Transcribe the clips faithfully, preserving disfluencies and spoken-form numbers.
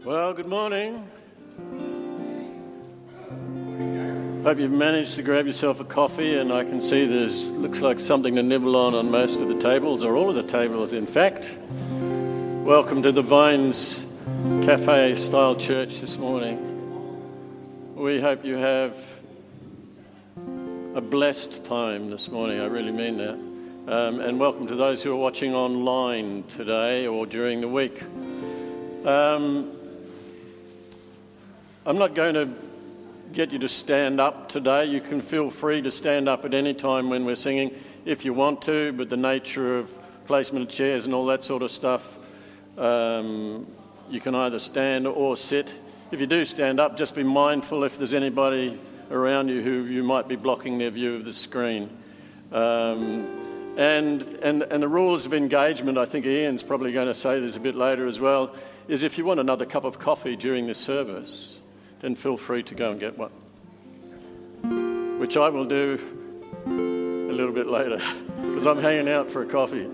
Well, good morning. Hope you've managed to grab yourself a coffee, and I can see there's looks like something to nibble on on most of the tables, or all of the tables, in fact. Welcome to the Vines Cafe Style Church this morning. We hope you have a blessed time this morning. I really mean that. Um, and welcome to those who are watching online today or during the week. Um, I'm not going to get you to stand up today. You can feel free to stand up at any time when we're singing if you want to, but the nature of placement of chairs and all that sort of stuff, um, you can either stand or sit. If you do stand up, just be mindful if there's anybody around you who you might be blocking their view of the screen. Um, and, and, and the rules of engagement, I think Ian's probably going to say this a bit later as well, is if you want another cup of coffee during this service, then feel free to go and get one, which I will do a little bit later because I'm hanging out for a coffee.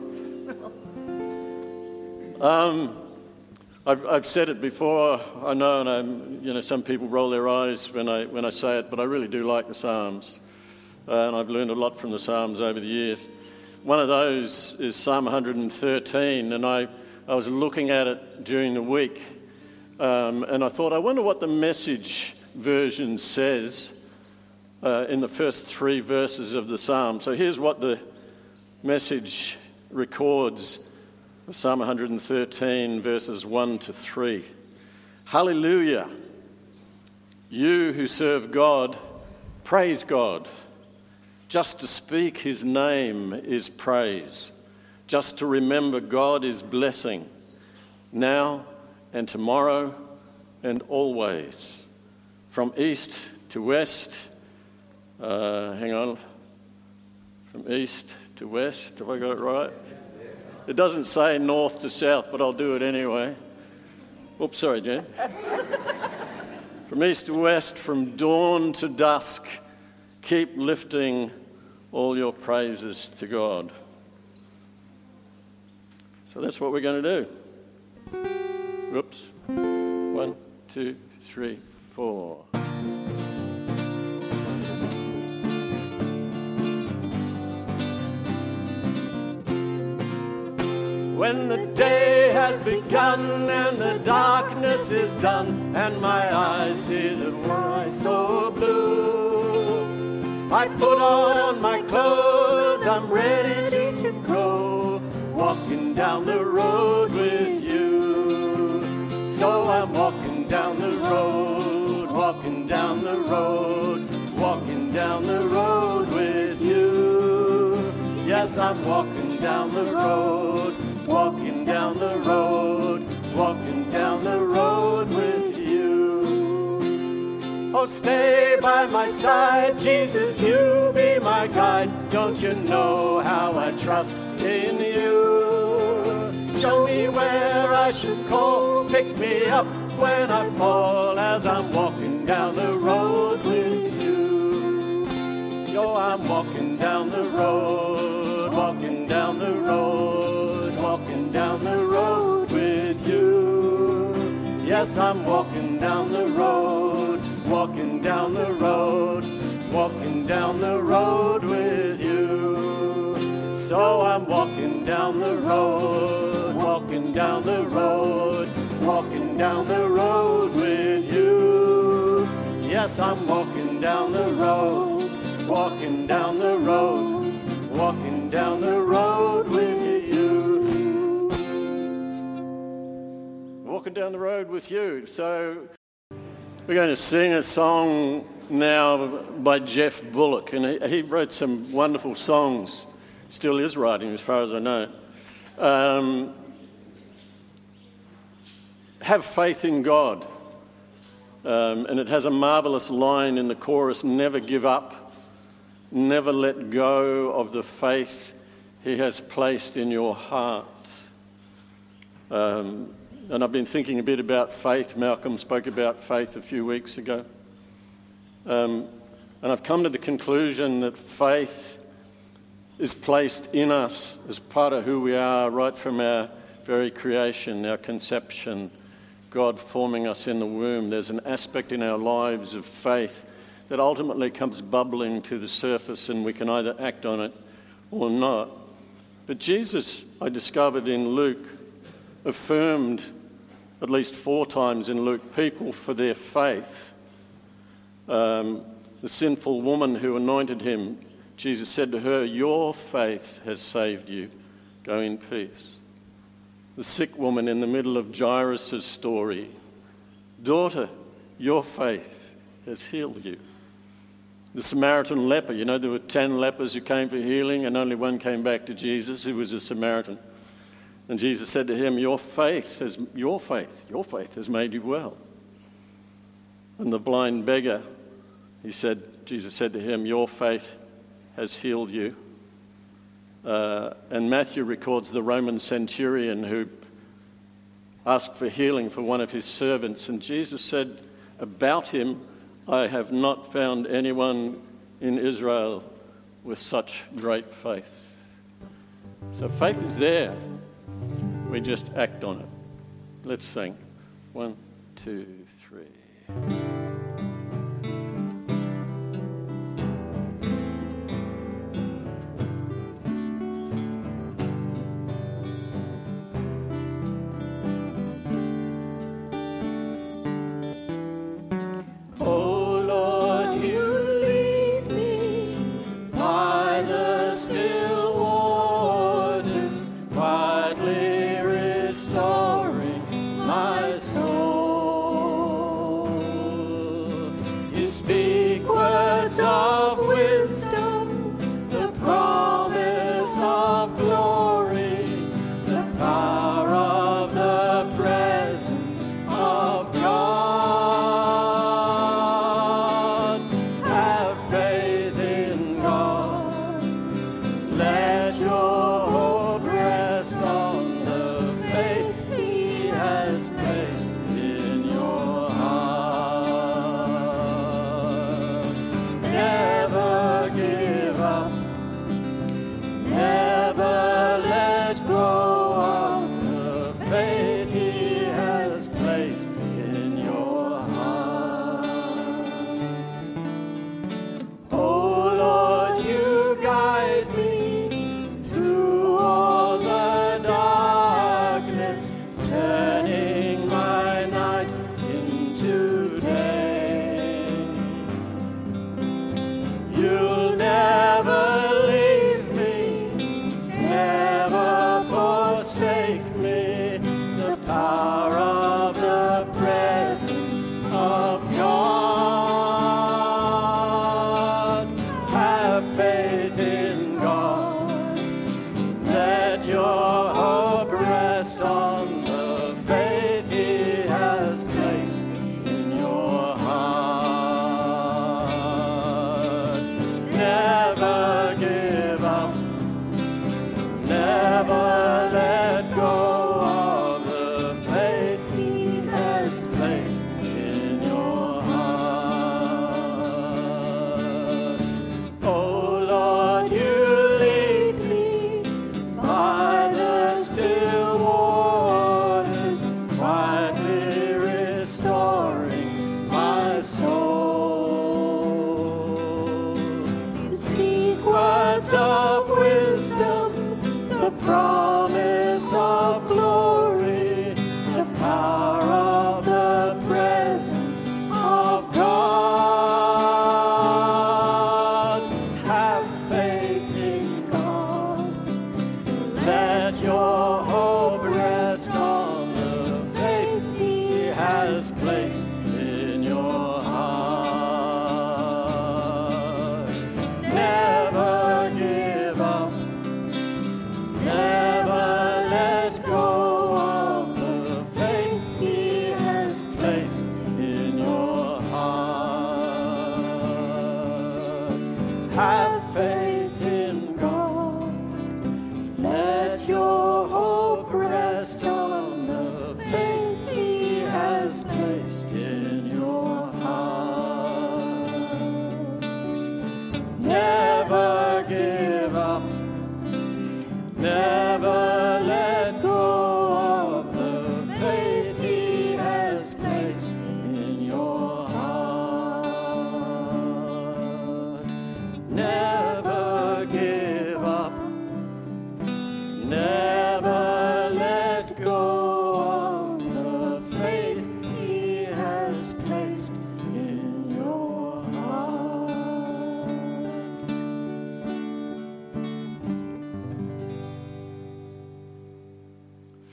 Um, I've, I've said it before, I know, and I'm, you know, some people roll their eyes when I when I say it, but I really do like the Psalms, uh, and I've learned a lot from the Psalms over the years. One of those is Psalm one hundred thirteen, and I, I was looking at it during the week. Um, and I thought, I wonder what the Message version says uh, in the first three verses of the psalm. So here's what the Message records of Psalm one hundred thirteen, verses one to three. Hallelujah! You who serve God, praise God. Just to speak his name is praise. Just to remember God is blessing. Now and tomorrow and always, from east to west, uh, hang on, from east to west, have I got it right? It doesn't say north to south, but I'll do it anyway. Oops, sorry, Jen. From east to west, from dawn to dusk, keep lifting all your praises to God. So that's what we're going to do. Whoops. One, two, three, four. When the day has begun and the darkness is done and my eyes see the sky so blue, I put on my clothes, I'm ready to go, walking down the road with you. So I'm walking down the road, walking down the road, walking down the road with you. Yes, I'm walking down the road, walking down the road, walking down the road with you. Oh, stay by my side, Jesus, you be my guide. Don't you know how I trust in you? Show me where I should call, pick me up when I fall, as I'm walking down the road with you. Yo, I'm walking down the road, walking down the road, walking down the road with you. Yes, I'm walking down the road, walking down the road, walking down the road with you. So I'm walking down the road, walking down the road, walking down the road with you. Yes, I'm walking down the road, walking down the road, walking down the road with you. Walking down the road with you. So we're going to sing a song now by Jeff Bullock, and he, he wrote some wonderful songs. Still is writing, as far as I know. Um, have faith in God. Um, and it has a marvellous line in the chorus, never give up, never let go of the faith he has placed in your heart. Um, and I've been thinking a bit about faith. Malcolm spoke about faith a few weeks ago. Um, and I've come to the conclusion that faith is placed in us as part of who we are right from our very creation, our conception God forming us in the womb, there's an aspect in our lives of faith that ultimately comes bubbling to the surface, and we can either act on it or not. But Jesus, I discovered in Luke, affirmed at least four times in Luke people for their faith. Um, the sinful woman who anointed him, Jesus said to her, "Your faith has saved you. Go in peace." The sick woman in the middle of Jairus' story, "Daughter, your faith has healed you." The Samaritan leper, you know, there were ten lepers who came for healing and only one came back to Jesus, who was a Samaritan. And Jesus said to him, your faith has, your faith, your faith has made you well. And the blind beggar, he said, Jesus said to him, your faith has healed you. Uh, and Matthew records the Roman centurion who asked for healing for one of his servants. And Jesus said about him, I have not found anyone in Israel with such great faith. So faith is there. We just act on it. Let's sing. One, two, three.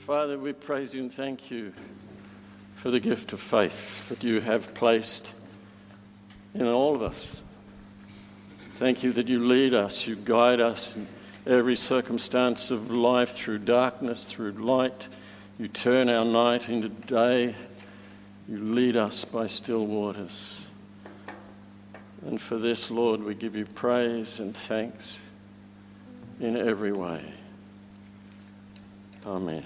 Father, we praise you and thank you for the gift of faith that you have placed in all of us. Thank you that you lead us, you guide us in every circumstance of life, through darkness, through light. You turn our night into day. You lead us by still waters. And for this, Lord, we give you praise and thanks in every way. Amen.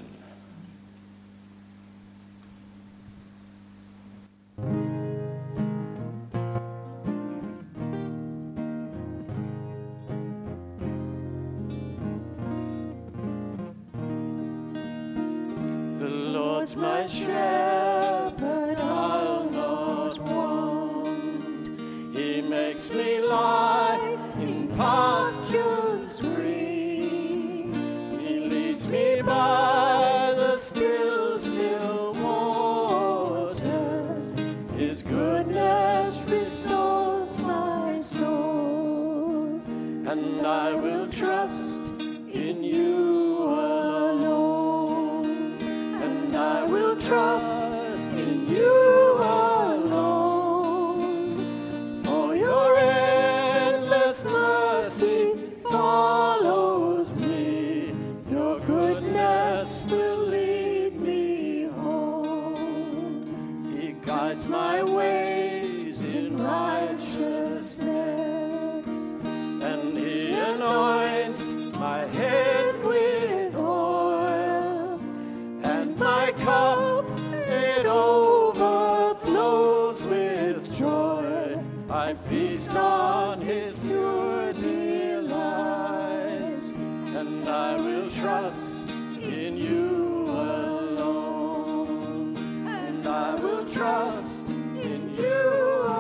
The Lord's my shepherd, I'll not want. He makes me lie in pastures green. He leads me by the still, still waters. His goodness restores my soul, and I will trust in you alone. And I will trust in you alone, for your endless mercy follows me. Your goodness will lead me home. He guides my ways in righteousness, and he anoints my head with oil, and my cup, it overflows with joy. I feast on his pure delights, and I will trust in you alone. And I will trust in you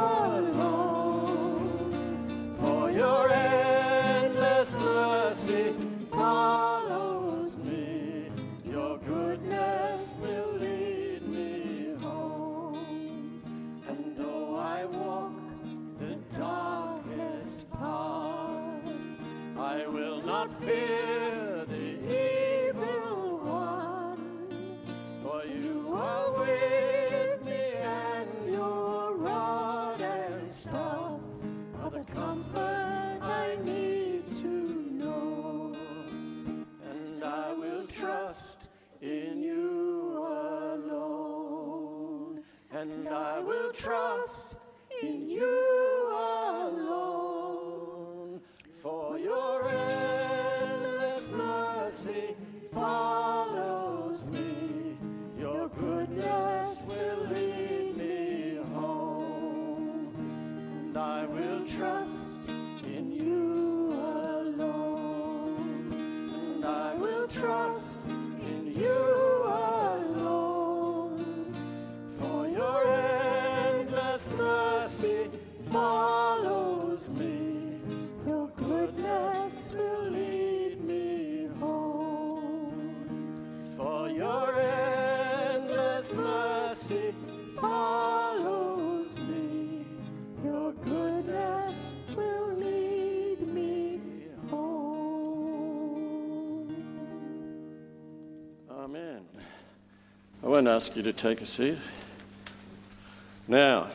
alone, for your endless mercy follows me. Your goodness will lead me home. And though I walk the darkest path, I will not fear the evil one, for you are with me, and your rod and staff are the comfort I need to know. And I will trust in you alone. And I will trust in you alone, for your endless mercy follows me. Your goodness will lead me home. And I will trust in you alone. And I will trust in you alone, for your endless mercy follows me. Your goodness will lead me home, for your endless mercy follows me. Your goodness will lead me home. Amen. I won't ask you to take a seat. Now,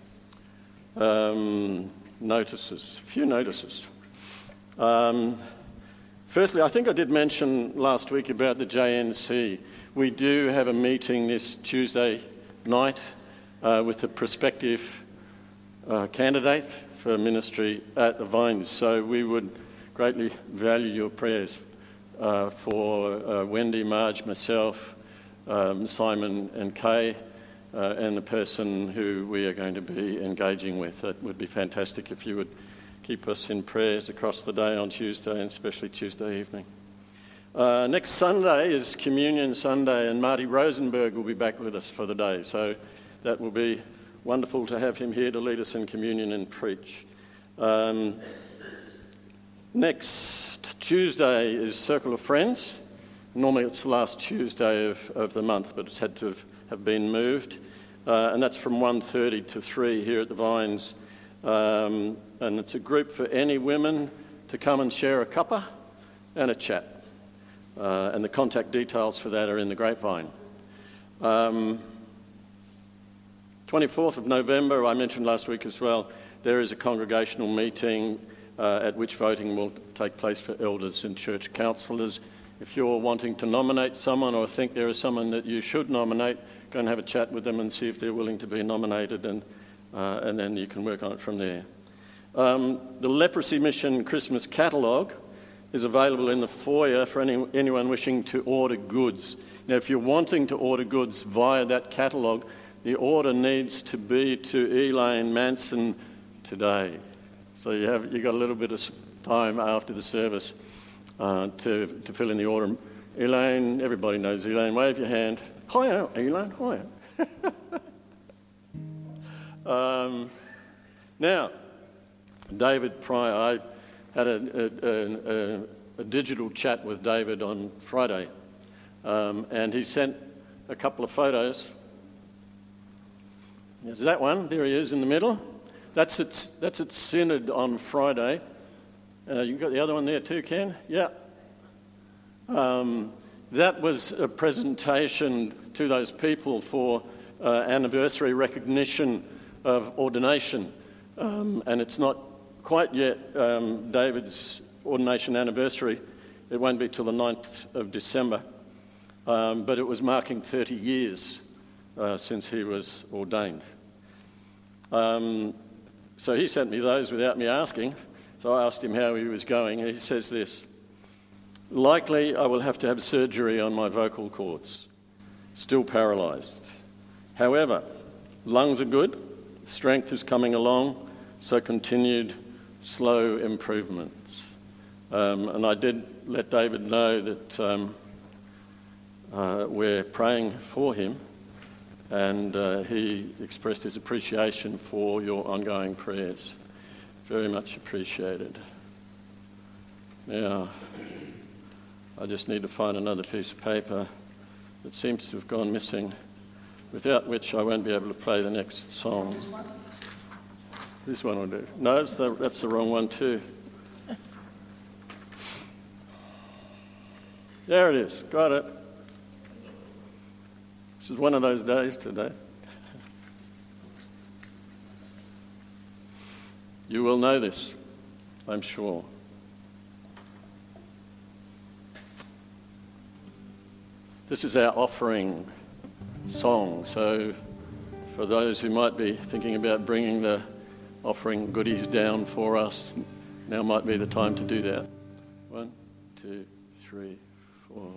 um, notices, a few notices. Um, firstly, I think I did mention last week about the J N C. We do have a meeting this Tuesday night uh, with a prospective uh, candidate for ministry at the Vines. So we would greatly value your prayers uh, for uh, Wendy, Marge, myself, um, Simon and Kay, uh, and the person who we are going to be engaging with. It would be fantastic if you would keep us in prayers across the day on Tuesday, and especially Tuesday evening. Uh, next Sunday is Communion Sunday, and Marty Rosenberg will be back with us for the day. So that will be wonderful to have him here to lead us in communion and preach. Um, next Tuesday is Circle of Friends. Normally it's the last Tuesday of, of the month, but it's had to have, have been moved. Uh, and that's from one thirty to three here at the Vines. Um, and it's a group for any women to come and share a cuppa and a chat. Uh, and the contact details for that are in the grapevine. Um, twenty-fourth of November, I mentioned last week as well, there is a congregational meeting uh, at which voting will take place for elders and church councillors. If you're wanting to nominate someone or think there is someone that you should nominate, go and have a chat with them and see if they're willing to be nominated, and, uh, and then you can work on it from there. Um, the Leprosy Mission Christmas catalogue is available in the foyer for any, anyone wishing to order goods. Now, if you're wanting to order goods via that catalogue, the order needs to be to Elaine Manson today. So you have you got a little bit of time after the service uh, to, to fill in the order. Elaine, everybody knows Elaine. Wave your hand. Hiya, Elaine. Hiya. um, now, David Pryor. I had a, a, a, a digital chat with David on Friday, um, and he sent a couple of photos. There's that one. There he is in the middle. That's at, that's at Synod on Friday. Uh, you got the other one there too, Ken? Yeah. Um, that was a presentation to those people for uh, anniversary recognition of ordination, um, and it's not quite yet um, David's ordination anniversary. It won't be till the ninth of December, um, but it was marking thirty years uh, since he was ordained. Um, so he sent me those without me asking, so I asked him how he was going, and he says this: likely I will have to have surgery on my vocal cords, still paralysed. However, lungs are good, strength is coming along, so continued slow improvements. Um, and I did let David know that um, uh, we're praying for him, and uh, he expressed his appreciation for your ongoing prayers. Very much appreciated. Now, I just need to find another piece of paper that seems to have gone missing, without which I won't be able to play the next song. This one will do. No, it's the, that's the wrong one too. There it is. Got it. This is one of those days today. You will know this, I'm sure. This is our offering song. So for those who might be thinking about bringing the offering goodies down for us, now might be the time to do that. One, two, three, four.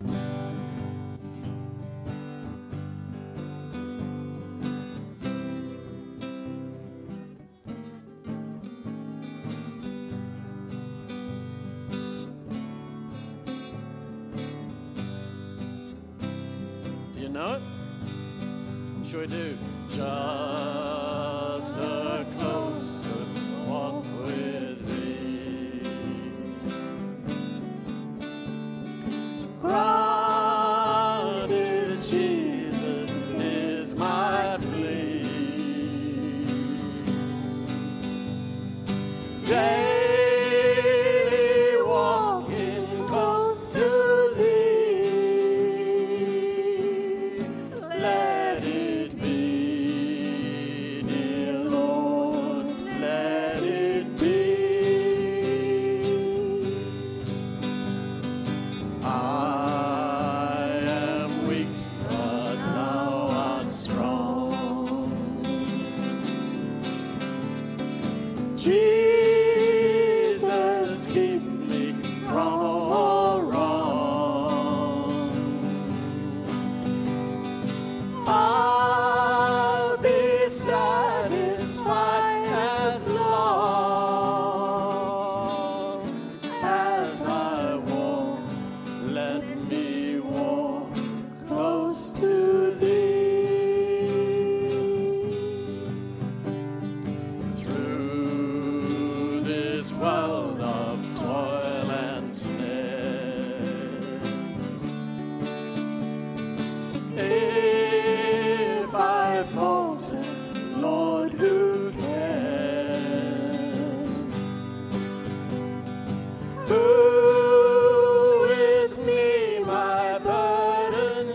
Do you know it? I'm sure you do. Just a closer walk with thee. Granted, Jesus is my plea. Daily walking close to thee. Let it be.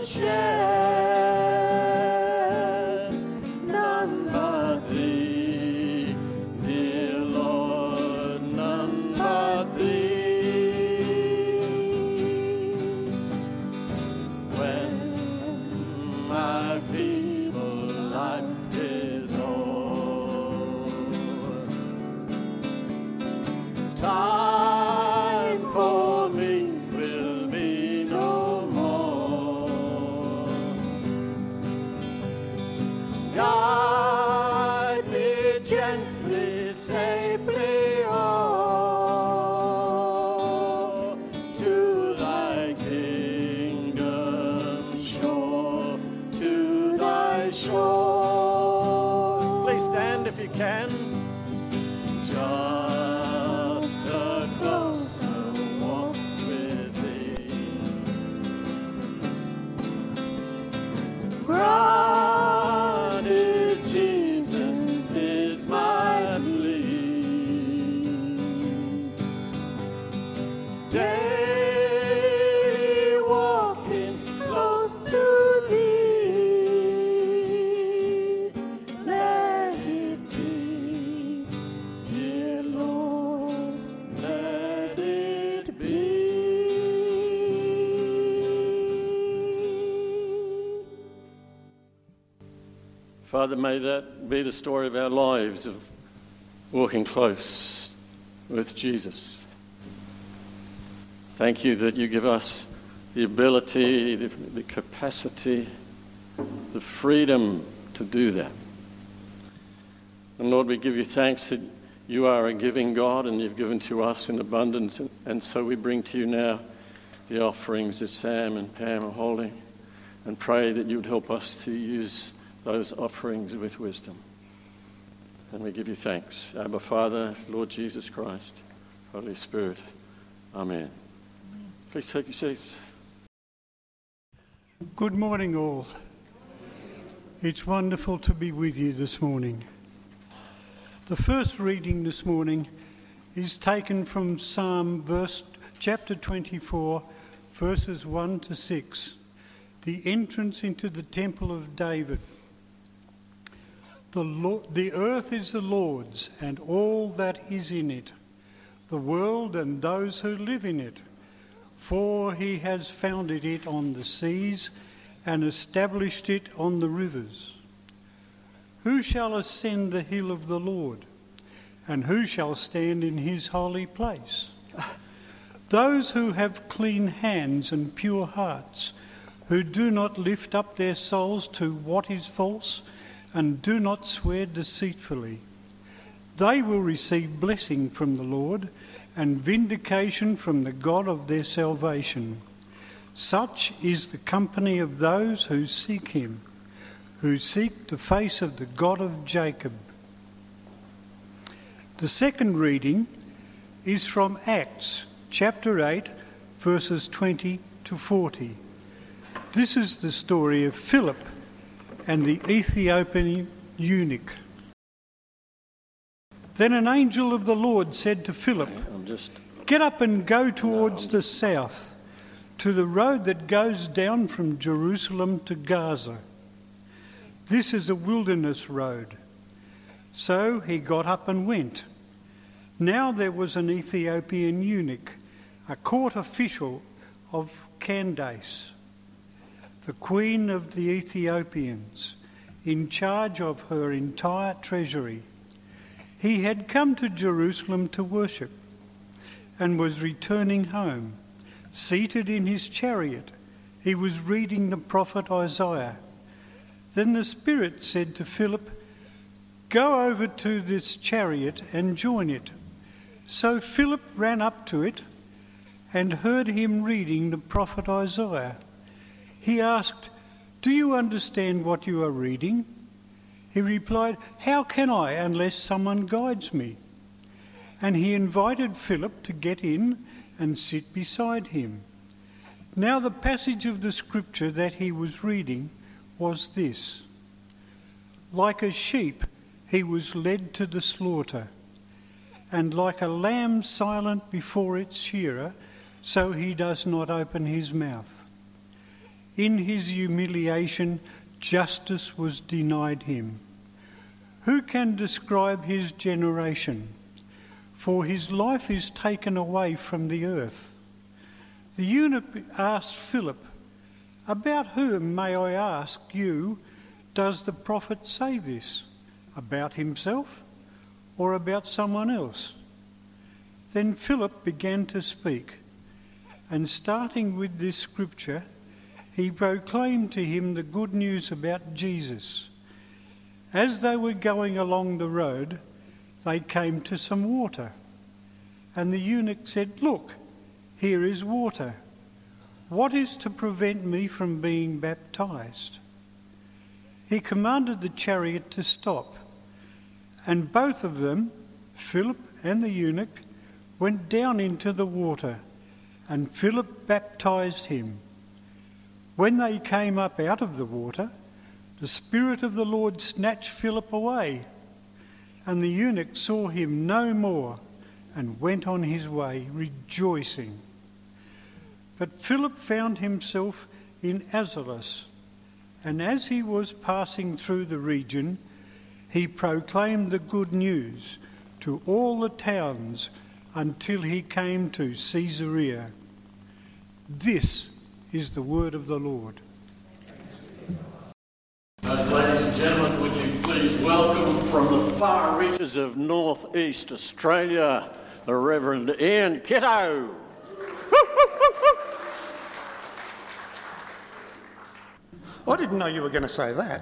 shares, none but thee, dear Lord, none but thee. When my feeble life is o'er, time for me will be no more. Guide me gently, safely o'er to thy kingdom shore, to thy shore. Please stand if you can. Just a closer walk with thee. Granted, Jesus is my plea. Daily walking close to thee. Let it be, dear Lord, let it be. Father, may that be the story of our lives, of walking close with Jesus. Thank you that you give us the ability, the, the capacity, the freedom to do that. And Lord, we give you thanks that you are a giving God and you've given to us in abundance. And, and so we bring to you now the offerings that Sam and Pam are holding, and pray that you would help us to use those offerings with wisdom. And we give you thanks. Abba, Father, Lord Jesus Christ, Holy Spirit. Amen. Please take your seats. Good morning, all. It's wonderful to be with you this morning. The first reading this morning is taken from Psalm verse, chapter twenty-four, verses one to six, the entrance into the temple of David. The, Lord, the earth is the Lord's and all that is in it, the world and those who live in it. For he has founded it on the seas and established it on the rivers. Who shall ascend the hill of the Lord? And who shall stand in his holy place? Those who have clean hands and pure hearts, who do not lift up their souls to what is false, and do not swear deceitfully. They will receive blessing from the Lord and vindication from the God of their salvation. Such is the company of those who seek him, who seek the face of the God of Jacob. The second reading is from Acts chapter eight, verses twenty to forty. This is the story of Philip and the Ethiopian eunuch. Then an angel of the Lord said to Philip, just... "Get up and go towards the south, to the road that goes down from Jerusalem to Gaza. This is a wilderness road." So he got up and went. Now there was an Ethiopian eunuch, a court official of Candace, the queen of the Ethiopians, in charge of her entire treasury. He had come to Jerusalem to worship and was returning home. Seated in his chariot, he was reading the prophet Isaiah. Then the Spirit said to Philip, "Go over to this chariot and join it." So Philip ran up to it and heard him reading the prophet Isaiah. He asked, "Do you understand what you are reading?" He replied, "How can I unless someone guides me?" And he invited Philip to get in and sit beside him. Now the passage of the scripture that he was reading was this: "Like a sheep he was led to the slaughter, and like a lamb silent before its shearer, so he does not open his mouth. In his humiliation, justice was denied him. Who can describe his generation? For his life is taken away from the earth. The eunuch asked Philip, "About whom, may I ask you, does the prophet say this? About himself or about someone else?" Then Philip began to speak, and starting with this scripture, he proclaimed to him the good news about Jesus. As they were going along the road, they came to some water, and the eunuch said, "Look, here is water. What is to prevent me from being baptized?" He commanded the chariot to stop, and both of them, Philip and the eunuch, went down into the water, and Philip baptized him. When they came up out of the water, the Spirit of the Lord snatched Philip away, and the eunuch saw him no more and went on his way rejoicing. But Philip found himself in Azotus, and as he was passing through the region, he proclaimed the good news to all the towns until he came to Caesarea. This is the word of the Lord. Uh, ladies and gentlemen, would you please welcome from the far reaches of North East Australia, the Reverend Ian Kitto. I didn't know you were going to say that.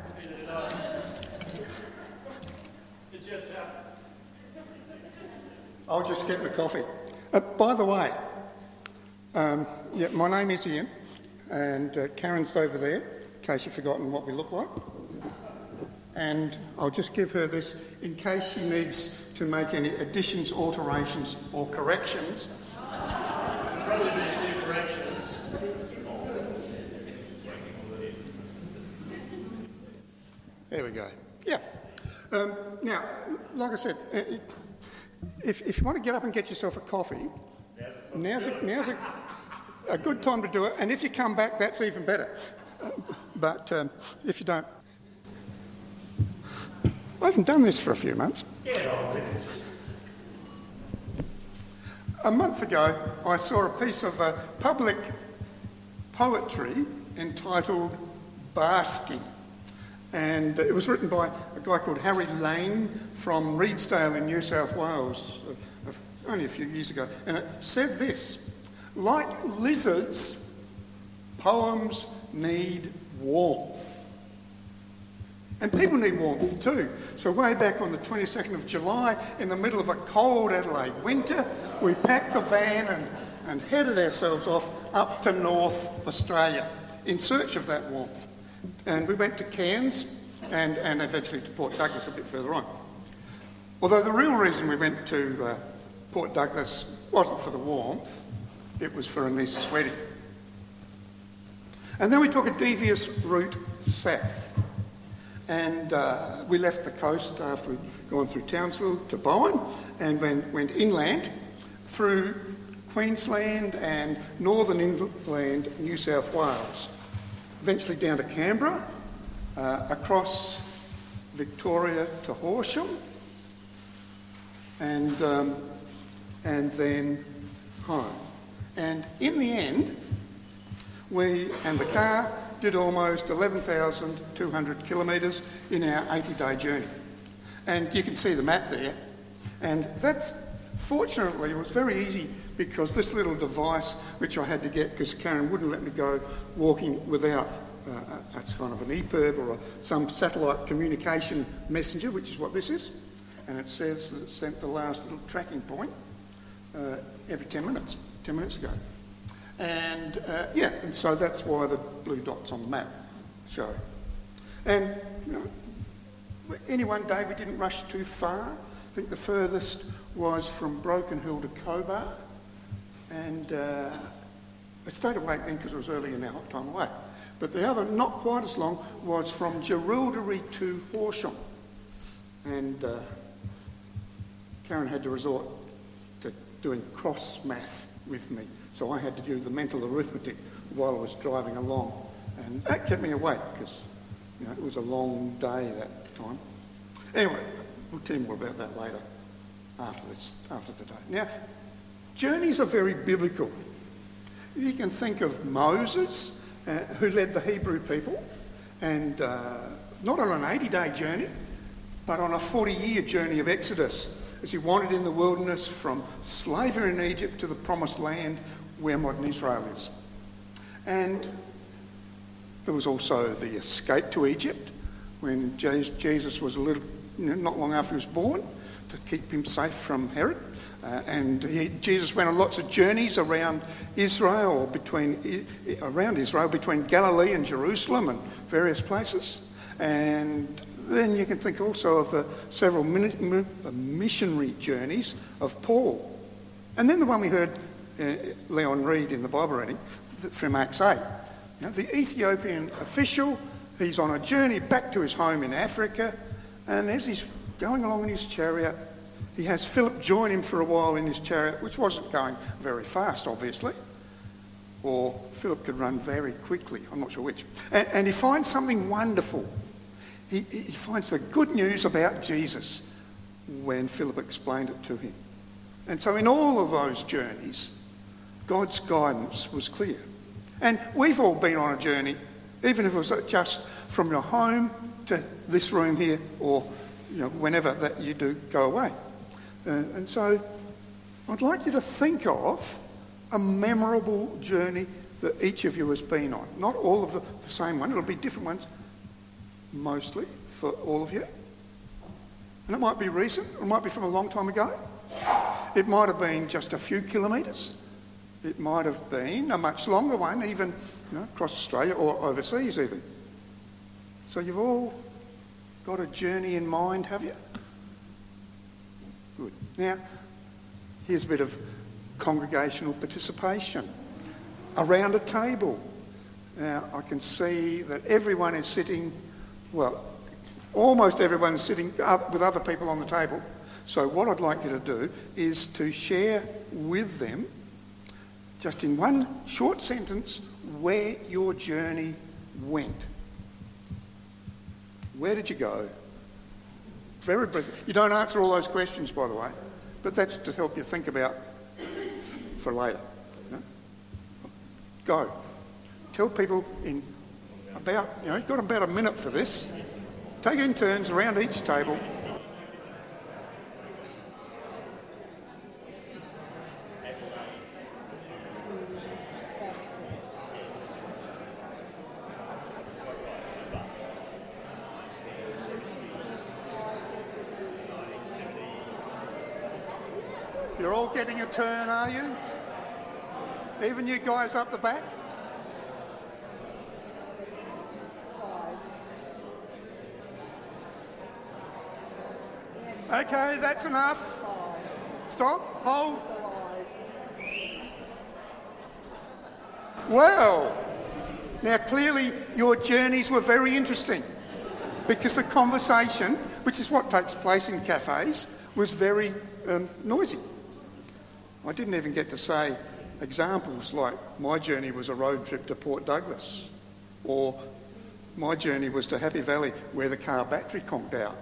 It just happened. I'll just get my coffee. Uh, by the way, um, yeah, my name is Ian, and uh, Karen's over there, in case you've forgotten what we look like. And I'll just give her this in case she needs to make any additions, alterations or corrections. Probably be a few corrections. There we go. Yeah. Um, now, like I said, uh, if, if you want to get up and get yourself a coffee, now's a, now's a, a good time to do it. And if you come back, that's even better. Uh, but um, if you don't... I haven't done this for a few months. Get on with it. A month ago, I saw a piece of uh, public poetry entitled Basking. And it was written by a guy called Harry Lane from Reedsdale in New South Wales uh, only a few years ago. And it said this: like lizards, poems need warmth. And people need warmth too. So way back on the twenty-second of July, in the middle of a cold Adelaide winter, we packed the van and, and headed ourselves off up to North Australia in search of that warmth. And we went to Cairns and, and eventually to Port Douglas a bit further on. Although the real reason we went to uh, Port Douglas wasn't for the warmth, it was for a niece's wedding. And then we took a devious route south. And uh, we left the coast after we'd gone through Townsville to Bowen and went, went inland through Queensland and northern inland New South Wales, eventually down to Canberra, uh, across Victoria to Horsham, and, um, and then home. And in the end, we and the car did almost eleven thousand two hundred kilometres in our eighty-day journey. And you can see the map there. And that's, fortunately, it was very easy because this little device, which I had to get because Karen wouldn't let me go walking without, uh, that's kind of an E P I R B or a, some satellite communication messenger, which is what this is. And it says that it sent the last little tracking point uh, every ten minutes, ten minutes ago. And uh, yeah, and so that's why the blue dots on the map show. And you know, any one day we didn't rush too far. I think the furthest was from Broken Hill to Cobar, and uh, I stayed awake then because it was early in our time away. But the other, not quite as long, was from Jerilderie to Horsham, and uh, Karen had to resort to doing cross math with me. So I had to do the mental arithmetic while I was driving along And that kept me awake because, you know, it was a long day that time. Anyway, we'll tell you more about that later after this, after today. Now, journeys are very biblical. You can think of Moses, uh, who led the Hebrew people, and uh, not on an eighty-day journey, but on a forty-year journey of Exodus, as he wandered in the wilderness from slavery in Egypt to the promised land where modern Israel is. And there was also the escape to Egypt, when Jesus was a little, you know, not long after he was born, to keep him safe from Herod. Uh, and he, Jesus went on lots of journeys around Israel, or between around Israel, between Galilee and Jerusalem and various places. And then you can think also of the several missionary journeys of Paul. And then the one we heard uh, Leon read in the Bible reading from Acts eight. You know, the Ethiopian official, he's on a journey back to his home in Africa, and as he's going along in his chariot, he has Philip join him for a while in his chariot, which wasn't going very fast, obviously. Or Philip could run very quickly, I'm not sure which. And, and he finds something wonderful. He, he finds the good news about Jesus when Philip explained it to him. And so in all of those journeys, God's guidance was clear. And we've all been on a journey, even if it was just from your home to this room here, or, you know, whenever that you do go away. Uh, and so I'd like you to think of a memorable journey that each of you has been on. Not all of the, the same one, it'll be different ones, mostly for all of you. And it might be recent, it might be from a long time ago. It might have been just a few kilometres. It might have been a much longer one, even, you know, across Australia or overseas even. So you've all got a journey in mind, have you? Good. Now, here's a bit of congregational participation. Around a table. Now, I can see that everyone is sitting, well, almost everyone is sitting up with other people on the table. So what I'd like you to do is to share with them, just in one short sentence, where your journey went. Where did you go? Very brief. You don't answer all those questions, by the way, but that's to help you think about for later. You know? Go. Tell people in about, you know, you've got about a minute for this. Take it in turns around each table. You're all getting a turn, are you? Even you guys up the back? Okay, that's enough. Stop, hold. Well, now clearly your journeys were very interesting, because the conversation, which is what takes place in cafes, was very um, noisy. I didn't even get to say examples like my journey was a road trip to Port Douglas, or my journey was to Happy Valley where the car battery conked out.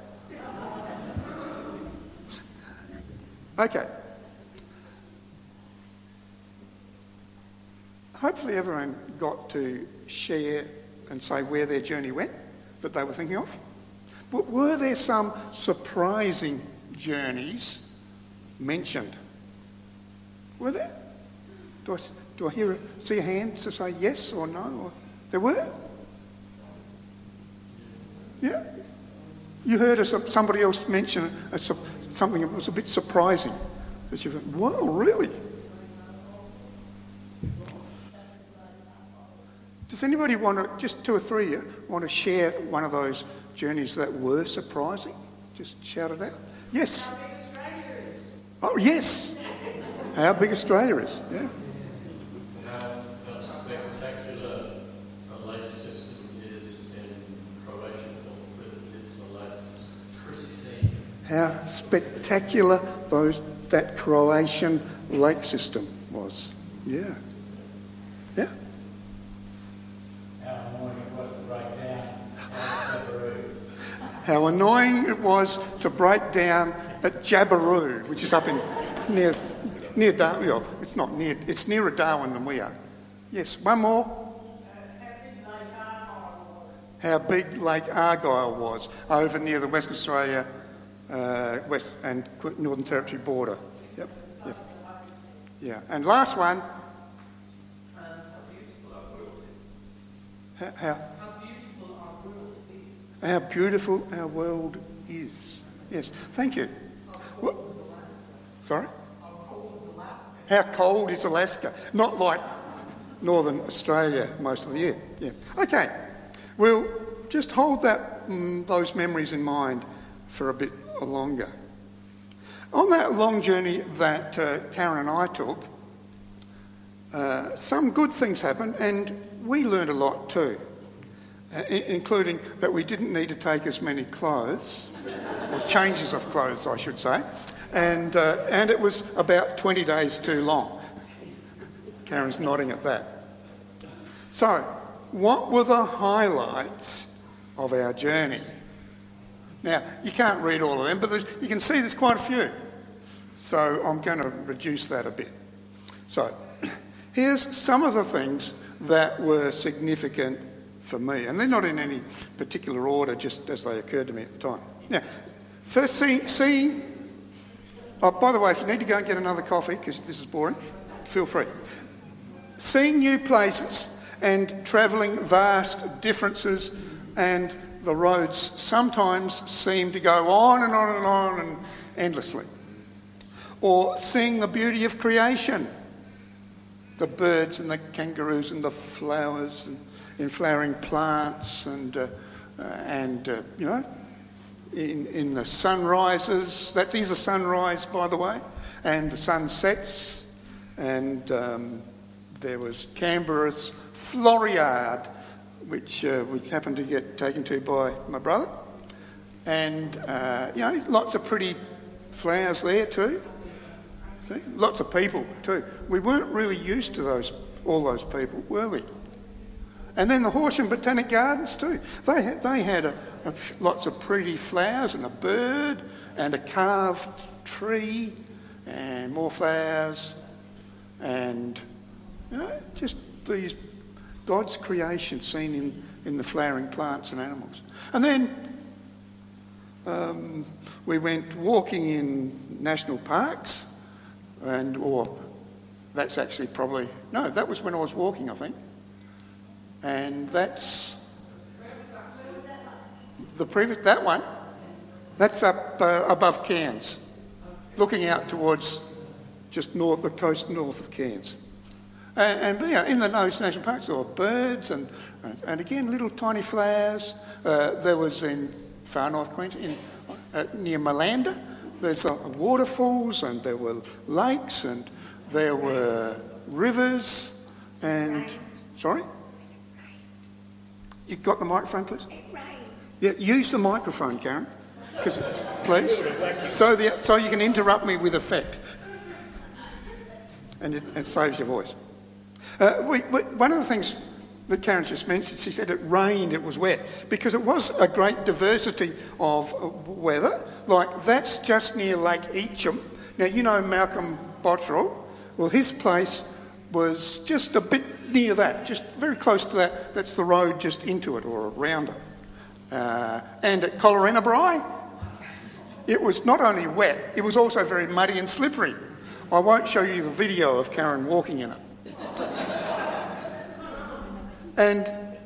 Okay. Hopefully everyone got to share and say where their journey went that they were thinking of. But were there some surprising journeys mentioned? Were there? Do I, do I hear a, see a hand to say yes or no? Or, there were? Yeah? You heard a, somebody else mention a, something that was a bit surprising. That you thought, whoa, really? Does anybody want to, just two or three of you, want to share one of those journeys that were surprising? Just shout it out. Yes? How big Australia is. Oh, yes. How big Australia is, yeah. How, how spectacular a lake system is in Croatia with its lakes. Pristine. How spectacular those that Croatian lake system was. Yeah. Yeah. How how annoying it was to break down at Jabiru, which is up in near near Darwin. Well, it's not near. It's nearer Darwin than we are. Yes, one more. How big Lake Argyle was over near the Western Australia uh, West and Northern Territory border. Yep, yep, yeah. And last one. How, how, how beautiful our world is. Yes, thank you. What? Sorry? How cold is Alaska? Not like Northern Australia most of the year. Yeah. Okay. We'll just hold that mm, those memories in mind for a bit longer. On that long journey that uh, Karen and I took, uh, some good things happened, and we learned a lot too, uh, I- including that we didn't need to take as many clothes, or changes of clothes, I should say, and uh, and it was about twenty days too long. Karen's nodding at that. So, what were the highlights of our journey? Now, you can't read all of them, but there's- you can see there's quite a few. So I'm going to reduce that a bit. So here's some of the things that were significant for me, and they're not in any particular order, just as they occurred to me at the time. Now, first, seeing... seeing oh, by the way, if you need to go and get another coffee, because this is boring, feel free. Seeing new places and travelling vast differences, and the roads sometimes seem to go on and on and on and endlessly. Or seeing the beauty of creation, the birds and the kangaroos and the flowers and in flowering plants and, uh, uh, and uh, you know, in, in the sunrises. That is a sunrise, by the way, and the sunsets. And um, there was Canberra's Floriade, which uh, we happened to get taken to by my brother. And, uh, you know, lots of pretty flowers there too. See? Lots of people too. We weren't really used to those, all those people, were we? And then the Horsham Botanic Gardens too. They had, they had a, a, lots of pretty flowers and a bird and a carved tree and more flowers and, you know, just these God's creation seen in, in the flowering plants and animals. And then um, we went walking in national parks, and or that's actually probably, no, that was when I was walking, I think. And that's the previous, that one, that's up uh, above Cairns, looking out towards just north, the coast north of Cairns. And, and yeah, in the those national parks there were birds and, and, and again, little tiny flowers. Uh, there was in far north Queensland, in, uh, near Malanda, there's uh, waterfalls and there were lakes and there were rivers and... Sorry? You got the microphone, please? It rained. Yeah, use the microphone, Karen, 'cause, please, so, the, so you can interrupt me with effect. And it, it saves your voice. Uh, we, we, one of the things that Karen just mentioned, she said it rained, it was wet, because it was a great diversity of uh, weather. Like, that's just near Lake Eacham. Now, you know Malcolm Bottrell. Well, his place was just a bit near that, just very close to that. That's the road just into it or around it. Uh, and at Collarenebri, it was not only wet, it was also very muddy and slippery. I won't show you the video of Karen walking in it. And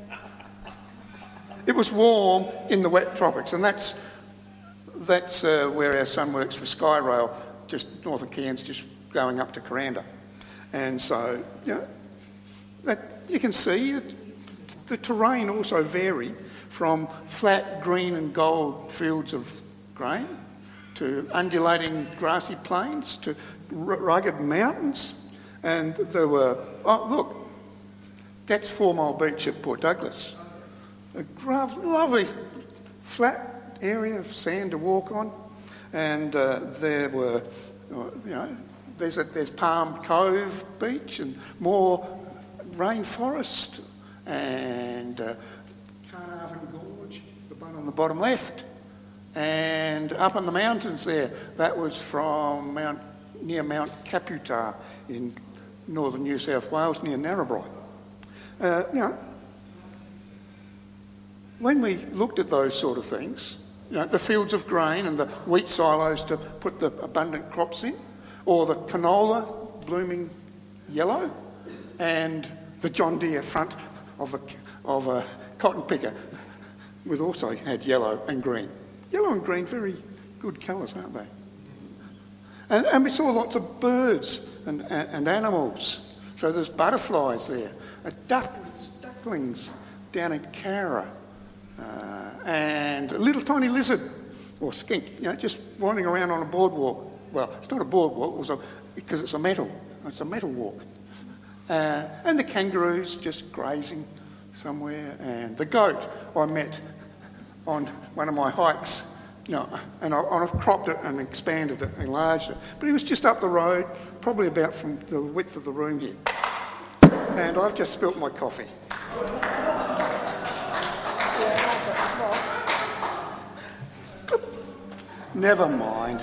it was warm in the wet tropics, and that's that's uh, where our son works for Skyrail, just north of Cairns, just going up to Coranda. And so, you know, that you can see it, the terrain also varied from flat green and gold fields of grain to undulating grassy plains to rugged mountains. And there were, oh look, that's Four Mile Beach at Port Douglas. A lovely flat area of sand to walk on. And uh, there were, you know, there's, a, there's Palm Cove Beach and more rainforest and uh, Carnarvon Gorge, the one on the bottom left. And up in the mountains there, that was from Mount near Mount Caputar in northern New South Wales, near Narrabri. Uh, now, when we looked at those sort of things, you know, the fields of grain and the wheat silos to put the abundant crops in, or the canola blooming yellow, and the John Deere front of a, of a cotton picker, with also had yellow and green. Yellow and green, very good colours, aren't they? And, and we saw lots of birds and, and, and animals. So there's butterflies there, uh, ducklings, ducklings down in Cowra, uh, and a little tiny lizard, or skink, you know, just wandering around on a boardwalk. Well, it's not a boardwalk, it was a, because it's a metal, it's a metal walk. Uh, and the kangaroos just grazing somewhere, and the goat I met on one of my hikes, you know, and I, I've cropped it and expanded it, enlarged it. But he was just up the road, probably about from the width of the room here. And I've just spilt my coffee. Never mind.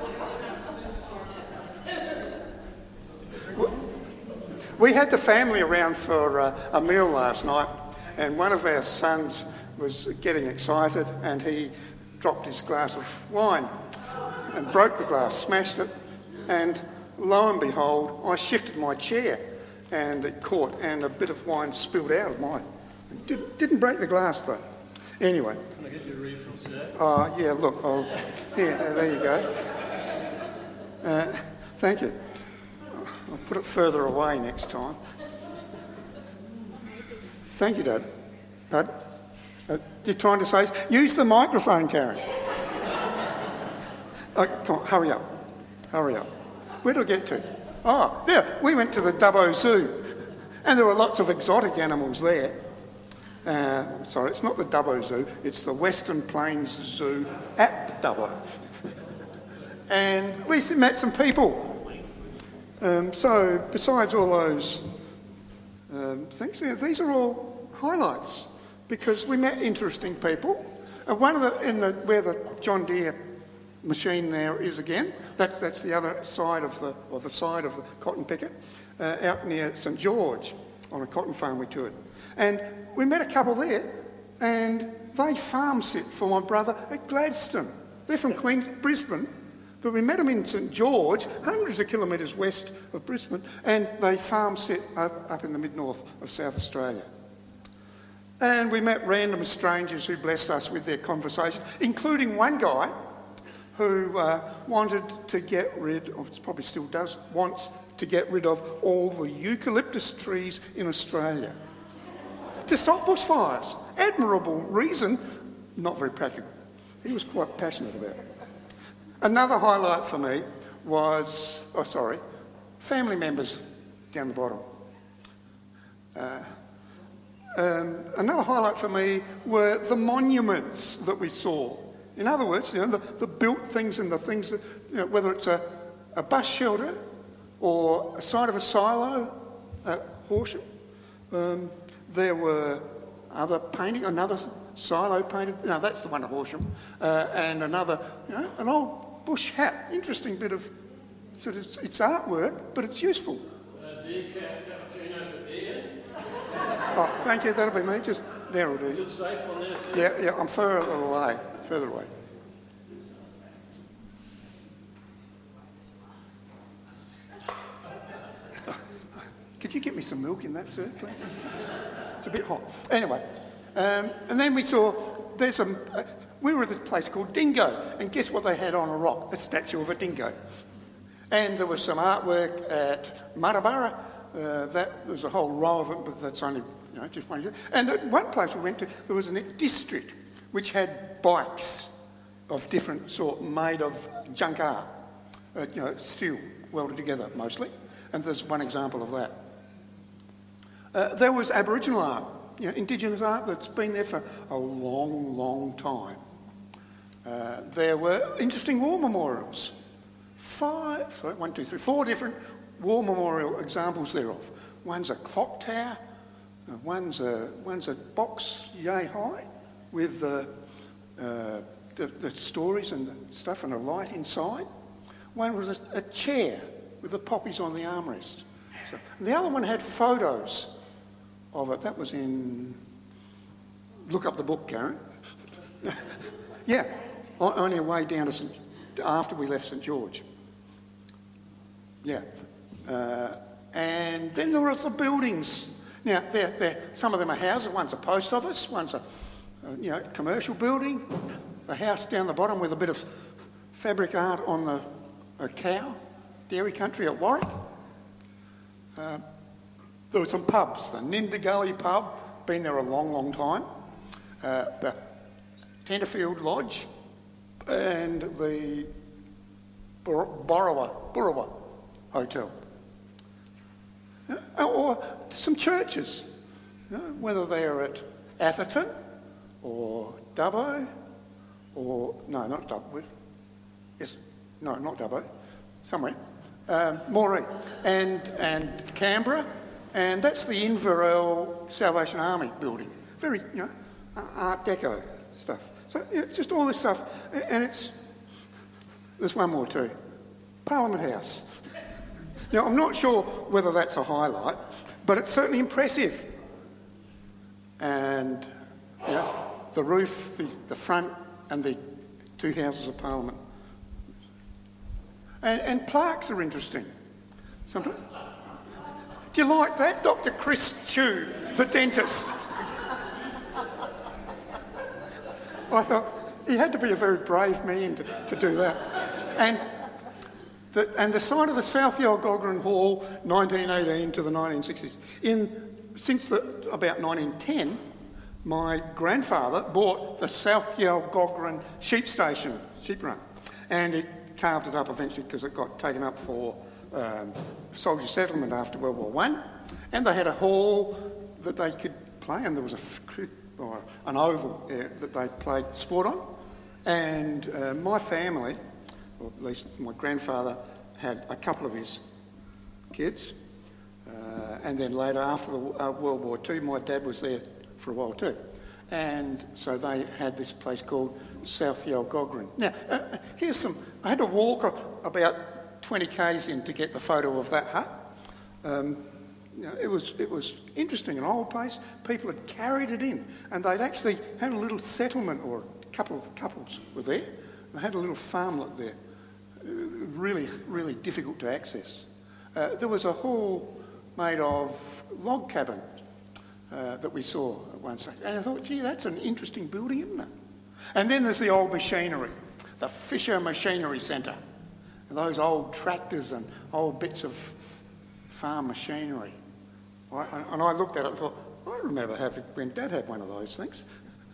We had the family around for uh, a meal last night, and one of our sons was getting excited, and he dropped his glass of wine and broke the glass, smashed it, and lo and behold, I shifted my chair and it caught, and a bit of wine spilled out of mine. It didn't, didn't break the glass though. Anyway. Can I get your refill, sir? Oh, uh, yeah, look, I'll, yeah, there you go. Uh, thank you. I'll put it further away next time. Thank you, Dad. Dad? Uh, you're trying to say... Use the microphone, Karen. Oh, come on, hurry up. Hurry up. Where did I get to? Oh, there. We went to the Dubbo Zoo, and there were lots of exotic animals there. Uh, sorry, it's not the Dubbo Zoo, it's the Western Plains Zoo at Dubbo. And we met some people. Um, so, besides all those um, things, these are all highlights, because we met interesting people. Uh, one of the, in the, where the John Deere machine there is again, that's, that's the other side of the, or the side of the cotton picker, uh, out near St George, on a cotton farm we toured. And we met a couple there, and they farm sit for my brother at Gladstone. They're from Queens, Brisbane, but we met them in St George, hundreds of kilometres west of Brisbane, and they farm sit up, up in the mid-north of South Australia. And we met random strangers who blessed us with their conversation, including one guy who uh, wanted to get rid, or it probably still does, wants to get rid of all the eucalyptus trees in Australia to stop bushfires. Admirable reason, not very practical. He was quite passionate about it. Another highlight for me was, oh sorry, family members down the bottom. Uh, um, another highlight for me were the monuments that we saw. In other words, you know, the, the built things and the things that, you know, whether it's a, a bus shelter or a side of a silo at Horsham. Um, there were other painting, another silo painted, no, that's the one at Horsham, uh, and another, you know, an old bush hat. Interesting bit of, sort of, it's artwork, but it's useful. Uh, decaf cappuccino for Ian. Oh, thank you, that'll be me, just there it'll be. Is it safe on there, sir? Yeah, yeah, I'm further away, further away. Could you get me some milk in that, sir, please? It's a bit hot. Anyway, um, and then we saw, there's some, uh, we were at this place called Dingo, and guess what they had on a rock? A statue of a dingo. And there was some artwork at Marabara, uh, that, there was a whole row of it, but that's only, you know, just one. And at one place we went to, there was a district which had bikes of different sort made of junk art, uh, you know, steel, welded together mostly, and there's one example of that. Uh, there was Aboriginal art, you know, Indigenous art that's been there for a long, long time. Uh, there were interesting war memorials. Five, sorry, one, two, three, four different war memorial examples thereof. One's a clock tower, uh, one's, a, one's a box yay high with uh, uh, the, the stories and the stuff and a light inside. One was a, a chair with the poppies on the armrest. So, and the other one had photos of it. That was in... Look up the book, Karen. Yeah, on, on our way down to St after we left St George. Yeah. Uh, and then there were the buildings. Now, they're, they're, some of them are houses. One's a post office, one's a, a you know, commercial building. A house down the bottom with a bit of fabric art on the a cow, dairy country at Warwick. Uh, there were some pubs. The Ninder Gully pub, been there a long, long time. Uh, the Tenterfield Lodge and the Bor Borrowa, Burrawa Hotel. Uh, or some churches, you know, whether they're at Atherton or Dubbo or, no, not Dubbo, yes, no, not Dubbo, somewhere, um, Moree and, and Canberra, and that's the Inverell Salvation Army building. Very, you know, Art Deco stuff. So, yeah, just all this stuff, and it's, there's one more too, Parliament House. Now, I'm not sure whether that's a highlight, but it's certainly impressive. And, you know, the roof, the, the front, and the two Houses of Parliament. And, and plaques are interesting. Sometimes. Do you like that, Doctor Chris Chu, the dentist? I thought he had to be a very brave man to, to do that. And the, and the site of the South Yalgogran Hall, nineteen eighteen to the nineteen sixties. In, since the, about nineteen ten, my grandfather bought the South Yalgogran sheep station, sheep run, and he carved it up eventually because it got taken up for um, soldier settlement after World War One, and they had a hall that they could play, and there was a or an oval uh, that they played sport on, and uh, my family, or at least my grandfather, had a couple of his kids, uh, and then later after the uh, World War Two, my dad was there for a while too, and so they had this place called South Yalgogran. Now, uh, here's some. I had to walk a, about twenty k's in to get the photo of that hut. Um, you know, it was it was interesting, an old place. People had carried it in, and they'd actually had a little settlement, or a couple of couples were there. They had a little farmlet there. Really, really difficult to access. Uh, there was a hall made of log cabin uh, that we saw at one stage, and I thought, gee, that's an interesting building, isn't it? And then there's the old machinery, the Fisher Machinery Centre, and those old tractors and old bits of farm machinery. I, and I looked at it and thought, I remember having, when Dad had one of those things.